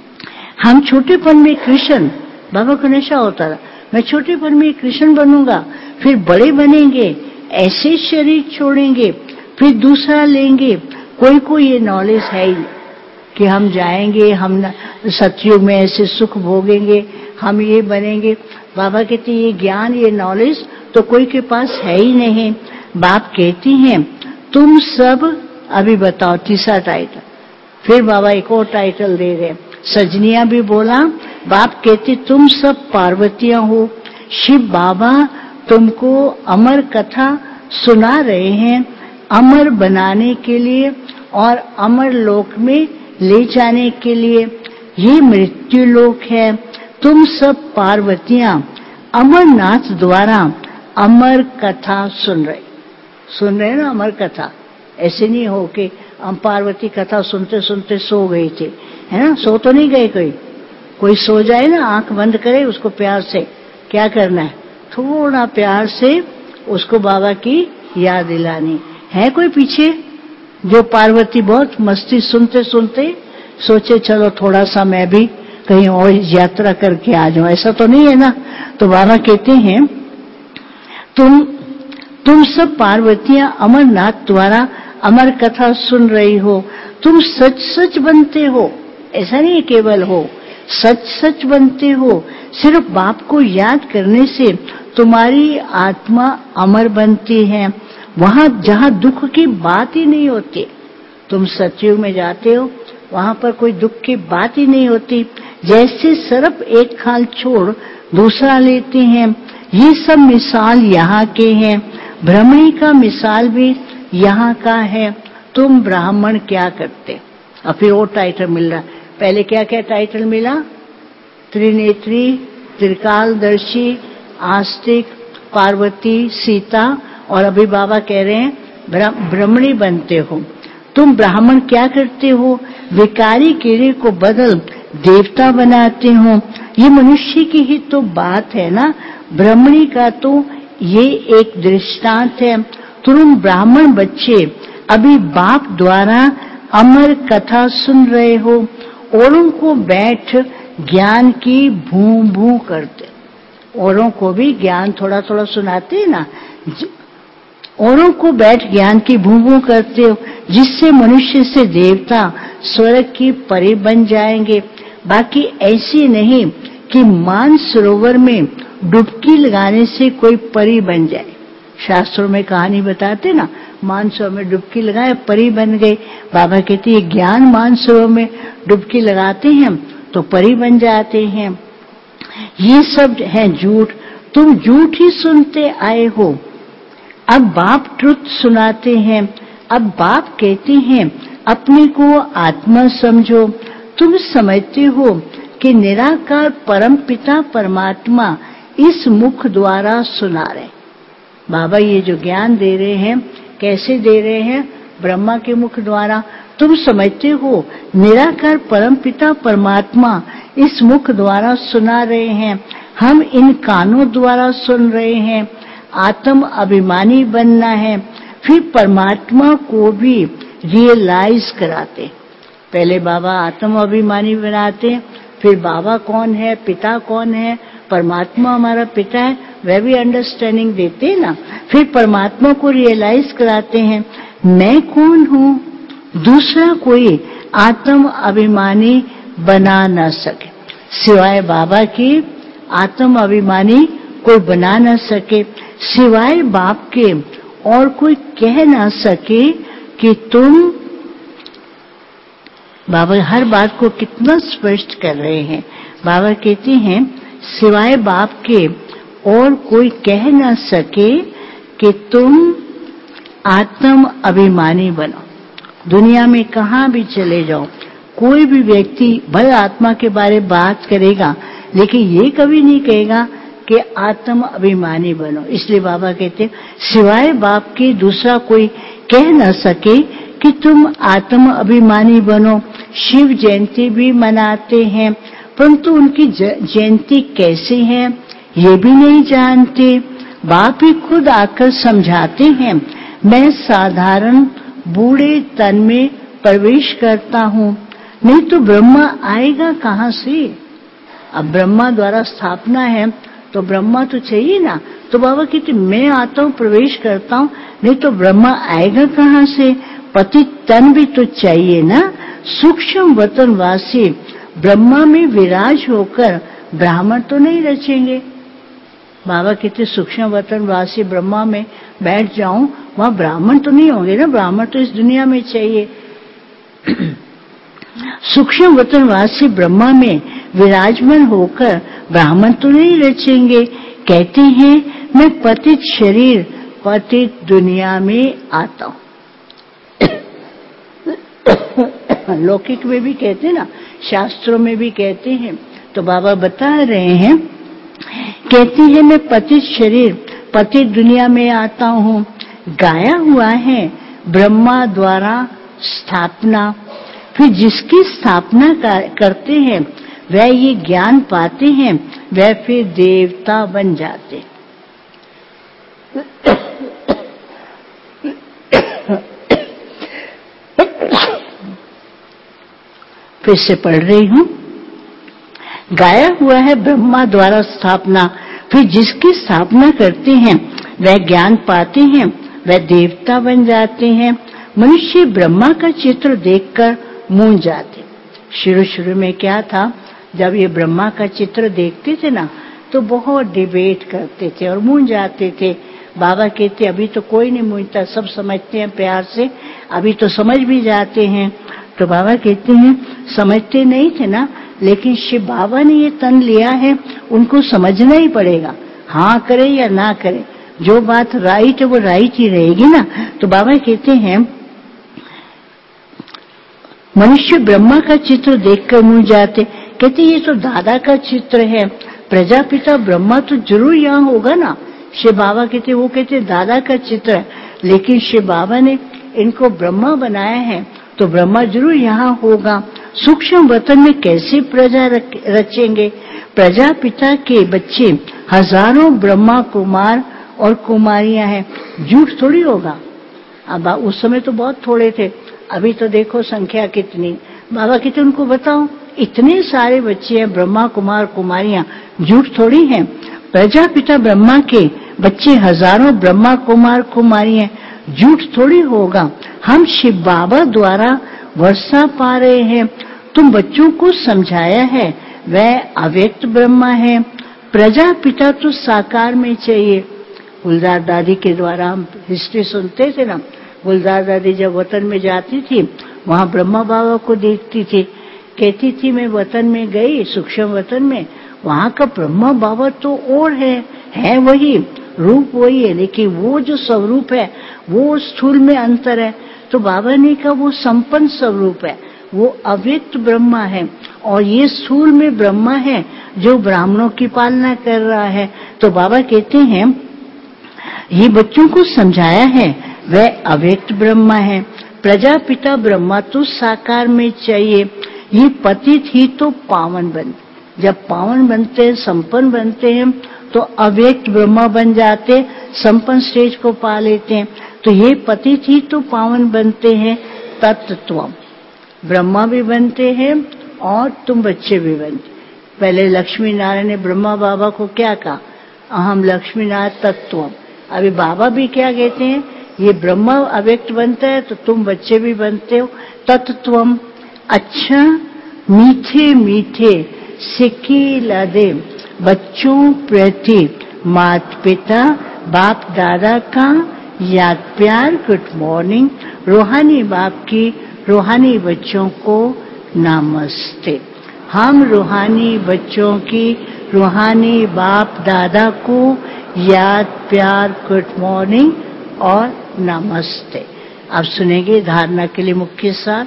हम छोटेपन में कृष्ण, बाबा को नशा होता था, मैं छोटेपन में कृष्ण बनूंगा, फिर बड़े बनेंगे, ऐसे शरीर छोड़ेंगे, फिर दूसरा लेंगे। कोई को ये नॉलेज है ही कि हम जाएंगे, हम सतयुग में ऐसे सुख भोगेंगे, हम ये बनेंगे। बाबा कहते ये ज्ञान, ये नॉलेज तो कोई के पास है ही नहीं। बाप कहती हैं तुम सब, अभी बताओ तीसरा टाइटल, फिर बाबा एक और टाइटल दे रहे, सजनिया भी बोला। बाप कहते तुम सब पार्वतियां हो। शिव बाबा तुमको अमर कथा सुना रहे हैं, अमर बनाने के लिए और अमर लोक में ले जाने के लिए। ये मृत्यु लोक है। तुम सब पार्वतियां अमरनाथ द्वारा अमर कथा सुन रहे ना, अमर कथा। ऐसे नहीं हो कि हम पार्वती कथा सुनते सुनते सो गई थी, है ना। सो तो नहीं गए, कोई सो जाए ना, आंख बंद करे, उसको प्यार से क्या करना है, थोड़ा प्यार से उसको बाबा की याद दिलानी है। कोई पीछे जो पार्वती बहुत मस्ती सुनते सुनते सोचे चलो थोड़ा सा मैं भी कहीं और यात्रा करके आ जाऊं, ऐसा तो नहीं है ना। तो बाबा कहते हैं तुम सब पार्वतियां अमरनाथ द्वारा अमर कथा सुन रही हो, तुम सच सच बनते हो, ऐसा नहीं केवल हो, सच सच बनते हो। सिर्फ बाप को याद करने से तुम्हारी आत्मा अमर बनती है, वहां जहां दुख की बात ही नहीं होती। तुम सतयुग में जाते हो, वहां पर कोई दुख की बात ही नहीं होती। जैसे सर्प एक खाल छोड़ दूसरा लेते हैं, ये सब मिसाल यहाँ के हैं। भ्रमणी का मिसाल भी यहाँ का है। तुम ब्राह्मण क्या करते? और फिर वो टाइटल मिल रहा। पहले क्या क्या टाइटल मिला? त्रिनेत्री, त्रिकालदर्शी, आस्तिक, पार्वती, सीता, और अभी बाबा कह रहे हैं ब्राह्मणी बनते हो। तुम ब्राह्मण क्या करते हो? विकारी कीड़े को बदल देवता बनाते हो। ये मनुष्य की ही तो बात है ना। ब्राह्मणी का तो ये एक दृष्टांत है। तुम ब्राह्मण बच्चे अभी बाप द्वारा अमर कथा सुन रहे हो, औरों को बैठ ज्ञान की भू भू करते। औरों को भी ज्ञान थोड़ा थोड़ा सुनाते हैं ना, औरों को बैठ ज्ञान की भू भू करते हो, जिससे मनुष्य से देवता स्वर्ग की परी बन जाएंगे। बाकी ऐसी नहीं कि मान सरोवर में डुबकी लगाने से कोई परी बन जाए। शास्त्रों में कहानी बताते ना, मानसरोवर में डुबकी लगाए परी बन गई। बाबा कहते हैं ज्ञान मानसरोवर में डुबकी लगाते हैं तो परी बन जाते हैं। ये सब है झूठ, तुम झूठ ही सुनते आए हो। अब बाप ट्रुथ सुनाते हैं। अब बाप कहते हैं अपने को आत्मा समझो। तुम समझते हो कि निराकार परम पिता परमात्मा इस मुख द्वारा सुना रहे। बाबा ये जो ज्ञान दे रहे हैं कैसे दे रहे हैं? ब्रह्मा के मुख द्वारा। तुम समझते हो निराकार परम पिता परमात्मा इस मुख द्वारा सुना रहे हैं, हम इन कानों द्वारा सुन रहे हैं। आत्म अभिमानी बनना है, फिर परमात्मा को भी रियलाइज कराते। पहले बाबा आत्म अभिमानी बनाते, फिर बाबा कौन है, पिता कौन है, परमात्मा हमारा पिता है, वह भी अंडरस्टैंडिंग देते ना। फिर परमात्मा को रियलाइज कराते हैं मैं कौन हूँ, दूसरा कोई आत्म अभिमानी बना न सके सिवाय बाबा की। आत्म अभिमानी कोई बना न सके सिवाय बाप के, और कोई कह न सके कि तुम। बाबा हर बात को कितना स्पष्ट कर रहे हैं। बाबा कहते हैं सिवाय बाप के और कोई कह न सके कि तुम आत्म अभिमानी बनो। दुनिया में कहाँ भी चले जाओ, कोई भी व्यक्ति भले आत्मा के बारे में बात करेगा, लेकिन ये कभी नहीं कहेगा कि आत्म अभिमानी बनो। इसलिए बाबा कहते सिवाय बाप के दूसरा कोई कह न सके कि तुम आत्म अभिमानी बनो। शिव जयंती भी मनाते हैं, परंतु उनकी जयंती कैसे है ये भी नहीं जानते। बाप ही खुद आकर समझाते हैं मैं साधारण बूढ़े तन में प्रवेश करता हूँ, नहीं तो ब्रह्मा आएगा कहाँ से। अब ब्रह्मा द्वारा स्थापना है तो ब्रह्मा तो चाहिए ना। तो बाबा कहते मैं आता हूँ, प्रवेश करता हूँ, नहीं तो ब्रह्मा आएगा कहाँ से। पति तन भी तो चाहिए ना। सूक्ष्म वतनवासी ब्रह्मा में विराज होकर ब्राह्मण तो नहीं रचेंगे। बाबा कहते सूक्ष्म वतनवासी ब्रह्मा में बैठ जाऊं, वहां ब्राह्मण तो नहीं होंगे ना, ब्राह्मण तो इस दुनिया में चाहिए। सूक्ष्म वतनवासी ब्रह्मा में विराजमान होकर ब्राह्मण तो नहीं रचेंगे। कहते हैं मैं पतित शरीर पतित दुनिया में आता हूं। लौकिक में भी कहते हैं ना, शास्त्रों में भी कहते हैं। तो बाबा बता रहे हैं, कहते हैं मैं पतित शरीर पतित दुनिया में आता हूँ। गाया हुआ है ब्रह्मा द्वारा स्थापना, फिर जिसकी स्थापना करते हैं वह ये ज्ञान पाते हैं, वह फिर देवता बन जाते। फिर से पढ़ रही हूँ। गाया हुआ है ब्रह्मा द्वारा स्थापना, फिर जिसकी स्थापना करते हैं वह ज्ञान पाते हैं, वह देवता बन जाते हैं। मनुष्य ब्रह्मा का चित्र देखकर मूंझ जाते। शुरू में क्या था, जब ये ब्रह्मा का चित्र देखते थे ना तो बहुत डिबेट करते थे और मूंझ जाते थे। बाबा कहते अभी तो कोई नहीं मूंझता, सब समझते हैं प्यार से, अभी तो समझ भी जाते हैं। तो बाबा कहते हैं समझते नहीं थे ना, लेकिन शिव बाबा ने ये तन लिया है, उनको समझना ही पड़ेगा, हाँ करे या ना करे, जो बात राइट है वो राइट ही रहेगी ना। तो बाबा कहते हैं मनुष्य ब्रह्मा का चित्र देखकर मूंझ जाते। कहते ये तो दादा का चित्र है, प्रजापिता ब्रह्मा तो जरूर यहाँ होगा ना। शिव बाबा कहते, वो कहते दादा का चित्र है, लेकिन शिव बाबा ने इनको ब्रह्मा बनाया है तो ब्रह्मा जरूर यहाँ होगा। सूक्ष्म वतन में कैसे प्रजा रचेंगे? प्रजापिता के बच्चे हजारों ब्रह्मा कुमार और कुमारियां हैं, झूठ थोड़ी होगा। अब उस समय तो बहुत थोड़े थे, अभी तो देखो संख्या कितनी। बाबा कहते उनको बताओ, इतने सारे बच्चे हैं ब्रह्मा कुमार कुमारियां, झूठ थोड़ी है। प्रजापिता ब्रह्मा के बच्चे हजारों ब्रह्मा कुमार कुमारियां, झूठ थोड़ी होगा। हम शिव बाबा द्वारा वर्षा पा रहे हैं। तुम बच्चों को समझाया है वह अव्यक्त ब्रह्मा है। प्रजापिता तो साकार में चाहिए। गुलजार दादी के द्वारा हम हिस्ट्री सुनते थे ना, गुलजार दादी जब वतन में जाती थी वहां ब्रह्मा बाबा को देखती थी, कहती थी मैं वतन में गई, सूक्ष्म वतन में, वहां का ब्रह्मा बाबा तो और है वही, रूप वही है, लेकिन वो जो स्वरूप है वो स्थूल में अंतर है। तो बाबा ने कहा वो संपन्न स्वरूप है, वो अव्यक्त ब्रह्मा है, और ये स्थूल में ब्रह्मा है जो ब्राह्मणों की पालना कर रहा है। तो बाबा कहते हैं ये बच्चों को समझाया है वह अव्यक्त ब्रह्मा है। प्रजापिता ब्रह्मा तो साकार में चाहिए। ये पतित ही तो पावन बनते, जब पावन बनते हैं, संपन्न बनते हैं, तो अव्यक्त ब्रह्मा बन जाते, संपन्न स्टेज को पा लेते हैं। तो ये पतित ही तो पावन बनते हैं। तत्त्व ब्रह्मा भी बनते हैं और तुम बच्चे भी बनते। पहले लक्ष्मी नारायण ने ब्रह्मा बाबा को क्या कहा, अहम लक्ष्मी नारायण तत्व। अभी बाबा भी क्या कहते हैं, ये ब्रह्मा अव्यक्त बनता है तो तुम बच्चे भी बनते हो। तत्त्वम। अच्छा मीठे मीठे सिक्की लादे बच्चों प्रति माता पिता बाप दादा का याद प्यार गुड मॉर्निंग। रूहानी बाप की रूहानी बच्चों को नमस्ते। हम रूहानी बच्चों की रूहानी बाप दादा को याद प्यार गुड मॉर्निंग और नमस्ते। अब सुनेंगे धारणा के लिए मुख्य सार।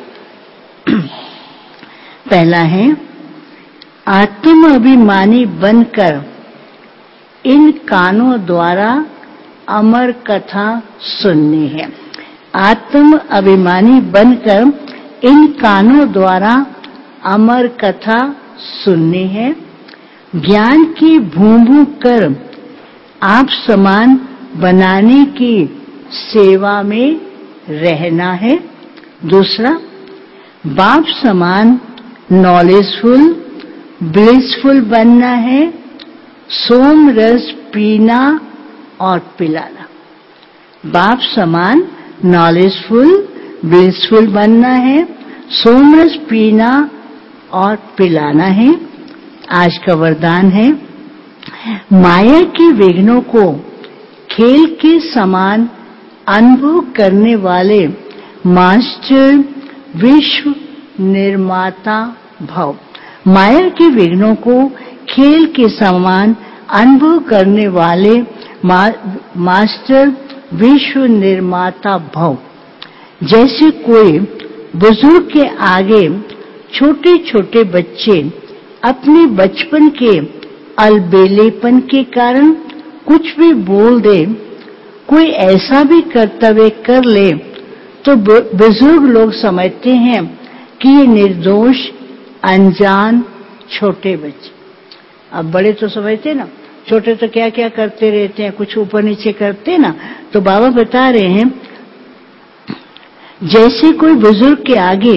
पहला है आत्म अभिमानी बनकर इन कानों द्वारा अमर कथा सुननी है। आत्म अभिमानी बनकर इन कानों द्वारा अमर कथा सुननी है। ज्ञान की भूभू कर आप समान बनाने की सेवा में रहना है। दूसरा, बाप समान नॉलेजफुल ब्लिसफुल बनना है। सोम रस पीना और पिलाना। बाप समान नॉलेजफुल ब्लिसफुल बनना है, सोम रस पीना और पिलाना है। आज का वरदान है माया के विघ्नों को खेल के समान अनुभव करने वाले मास्टर विश्व निर्माता भव। माया के विघ्नों को खेल के समान अनुभव करने वाले मास्टर विश्व निर्माता भव। जैसे कोई बुजुर्ग के आगे छोटे छोटे बच्चे अपने बचपन के अलबेलेपन के कारण कुछ भी बोल दे, कोई ऐसा भी कर्तव्य कर ले, तो बुजुर्ग लोग समझते हैं कि ये निर्दोष अनजान छोटे बच्चे। अब बड़े तो समझते ना, छोटे तो क्या क्या करते रहते हैं, कुछ ऊपर नीचे करते ना। तो बाबा बता रहे हैं जैसे कोई बुजुर्ग के आगे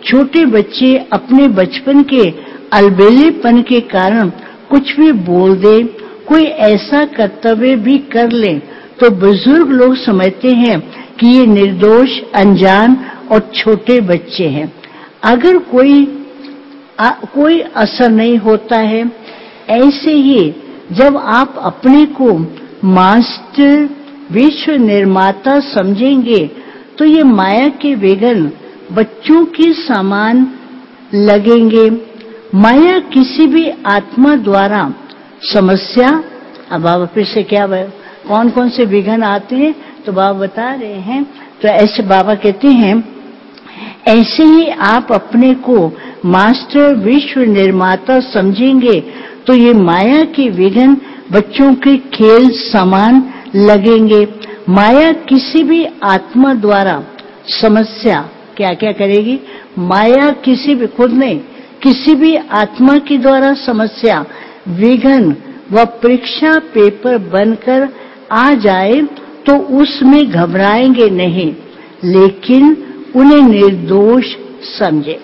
छोटे बच्चे अपने बचपन के अलबेलेपन के कारण कुछ भी बोल दे, कोई ऐसा कर्तव्य भी कर ले, तो बुजुर्ग लोग समझते हैं कि ये निर्दोष, अनजान और छोटे बच्चे हैं। अगर कोई असर नहीं होता है। ऐसे ही जब आप अपने को मास्टर, विश्व निर्माता समझेंगे, तो ये माया के विघ्न बच्चों के समान लगेंगे। माया किसी भी आत्मा द्वारा समस्या, अब बाबा फिर से क्या कौन कौन से विघ्न आते हैं तो बाबा बता रहे हैं। तो ऐसे बाबा कहते हैं, ऐसे ही आप अपने को मास्टर, विश्व निर्माता समझेंगे, तो ये माया के विघ्न बच्चों के खेल समान लगेंगे। माया किसी भी आत्मा द्वारा समस्या क्या क्या करेगी? माया किसी भी, खुद नहीं, किसी भी आत्मा के द्वारा समस्या, विघ्न व परीक्षा पेपर बनकर आ जाए तो उसमें घबराएंगे नहीं, लेकिन उन्हें निर्दोष समझे।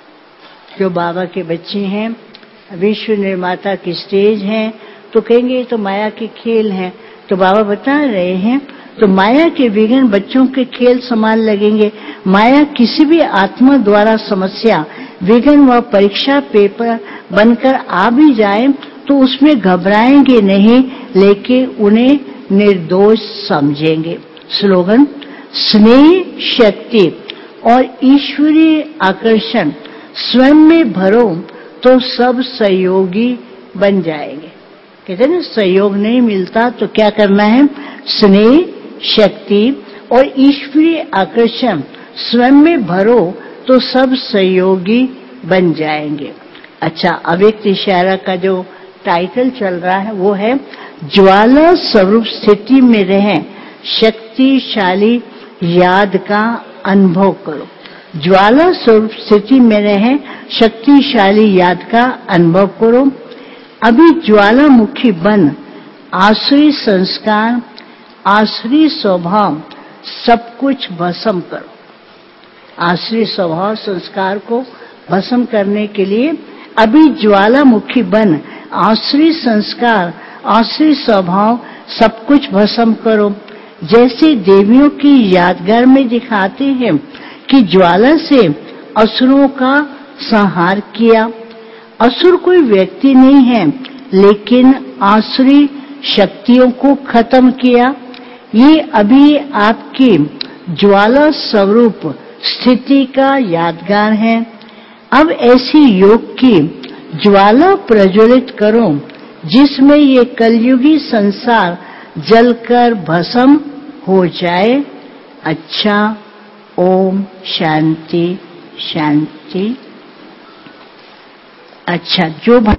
जो बाबा के बच्चे हैं, विश्व निर्माता की स्टेज हैं, तो कहेंगे ये तो माया के खेल हैं। तो बाबा बता रहे हैं, तो माया के विघ्न बच्चों के खेल समान लगेंगे। माया किसी भी आत्मा द्वारा समस्या, विघ्न व परीक्षा पेपर बनकर आ भी जाए तो उसमें घबराएंगे नहीं, लेकिन उन्हें निर्दोष समझेंगे। स्लोगन, स्नेह, शक्ति और ईश्वरीय आकर्षण स्वयं में भरो तो सब सहयोगी बन जाएंगे। कहते हैं ना, सहयोग नहीं मिलता तो क्या करना है? स्नेह, शक्ति और ईश्वरीय आकर्षण स्वयं में भरो तो सब सहयोगी बन जाएंगे। अच्छा, अव्यक्त इशारा का जो टाइटल चल रहा है वो है ज्वाला स्वरूप स्थिति में रहें, शक्तिशाली याद का अनुभव करो। ज्वाला स्वरूप स्थिति में रहें, शक्तिशाली याद का अनुभव करो। अभी ज्वालामुखी बन आसुरी संस्कार, आसुरी स्वभाव सब कुछ भस्म करो। आसुरी स्वभाव संस्कार को भस्म करने के लिए अभी ज्वालामुखी बन आसुरी संस्कार, आसुरी स्वभाव सब कुछ भस्म करो। जैसे देवियों की यादगार में दिखाते हैं कि ज्वाला से असुरों का संहार किया। असुर कोई व्यक्ति नहीं है, लेकिन आसुरी शक्तियों को खत्म किया। ये अभी आपकी ज्वाला स्वरूप स्थिति का यादगार है। अब ऐसी योग की ज्वाला प्रज्वलित करो जिसमें ये कलयुगी संसार जलकर भस्म हो जाए। अच्छा, ओम शांति शांति। अच्छा, जो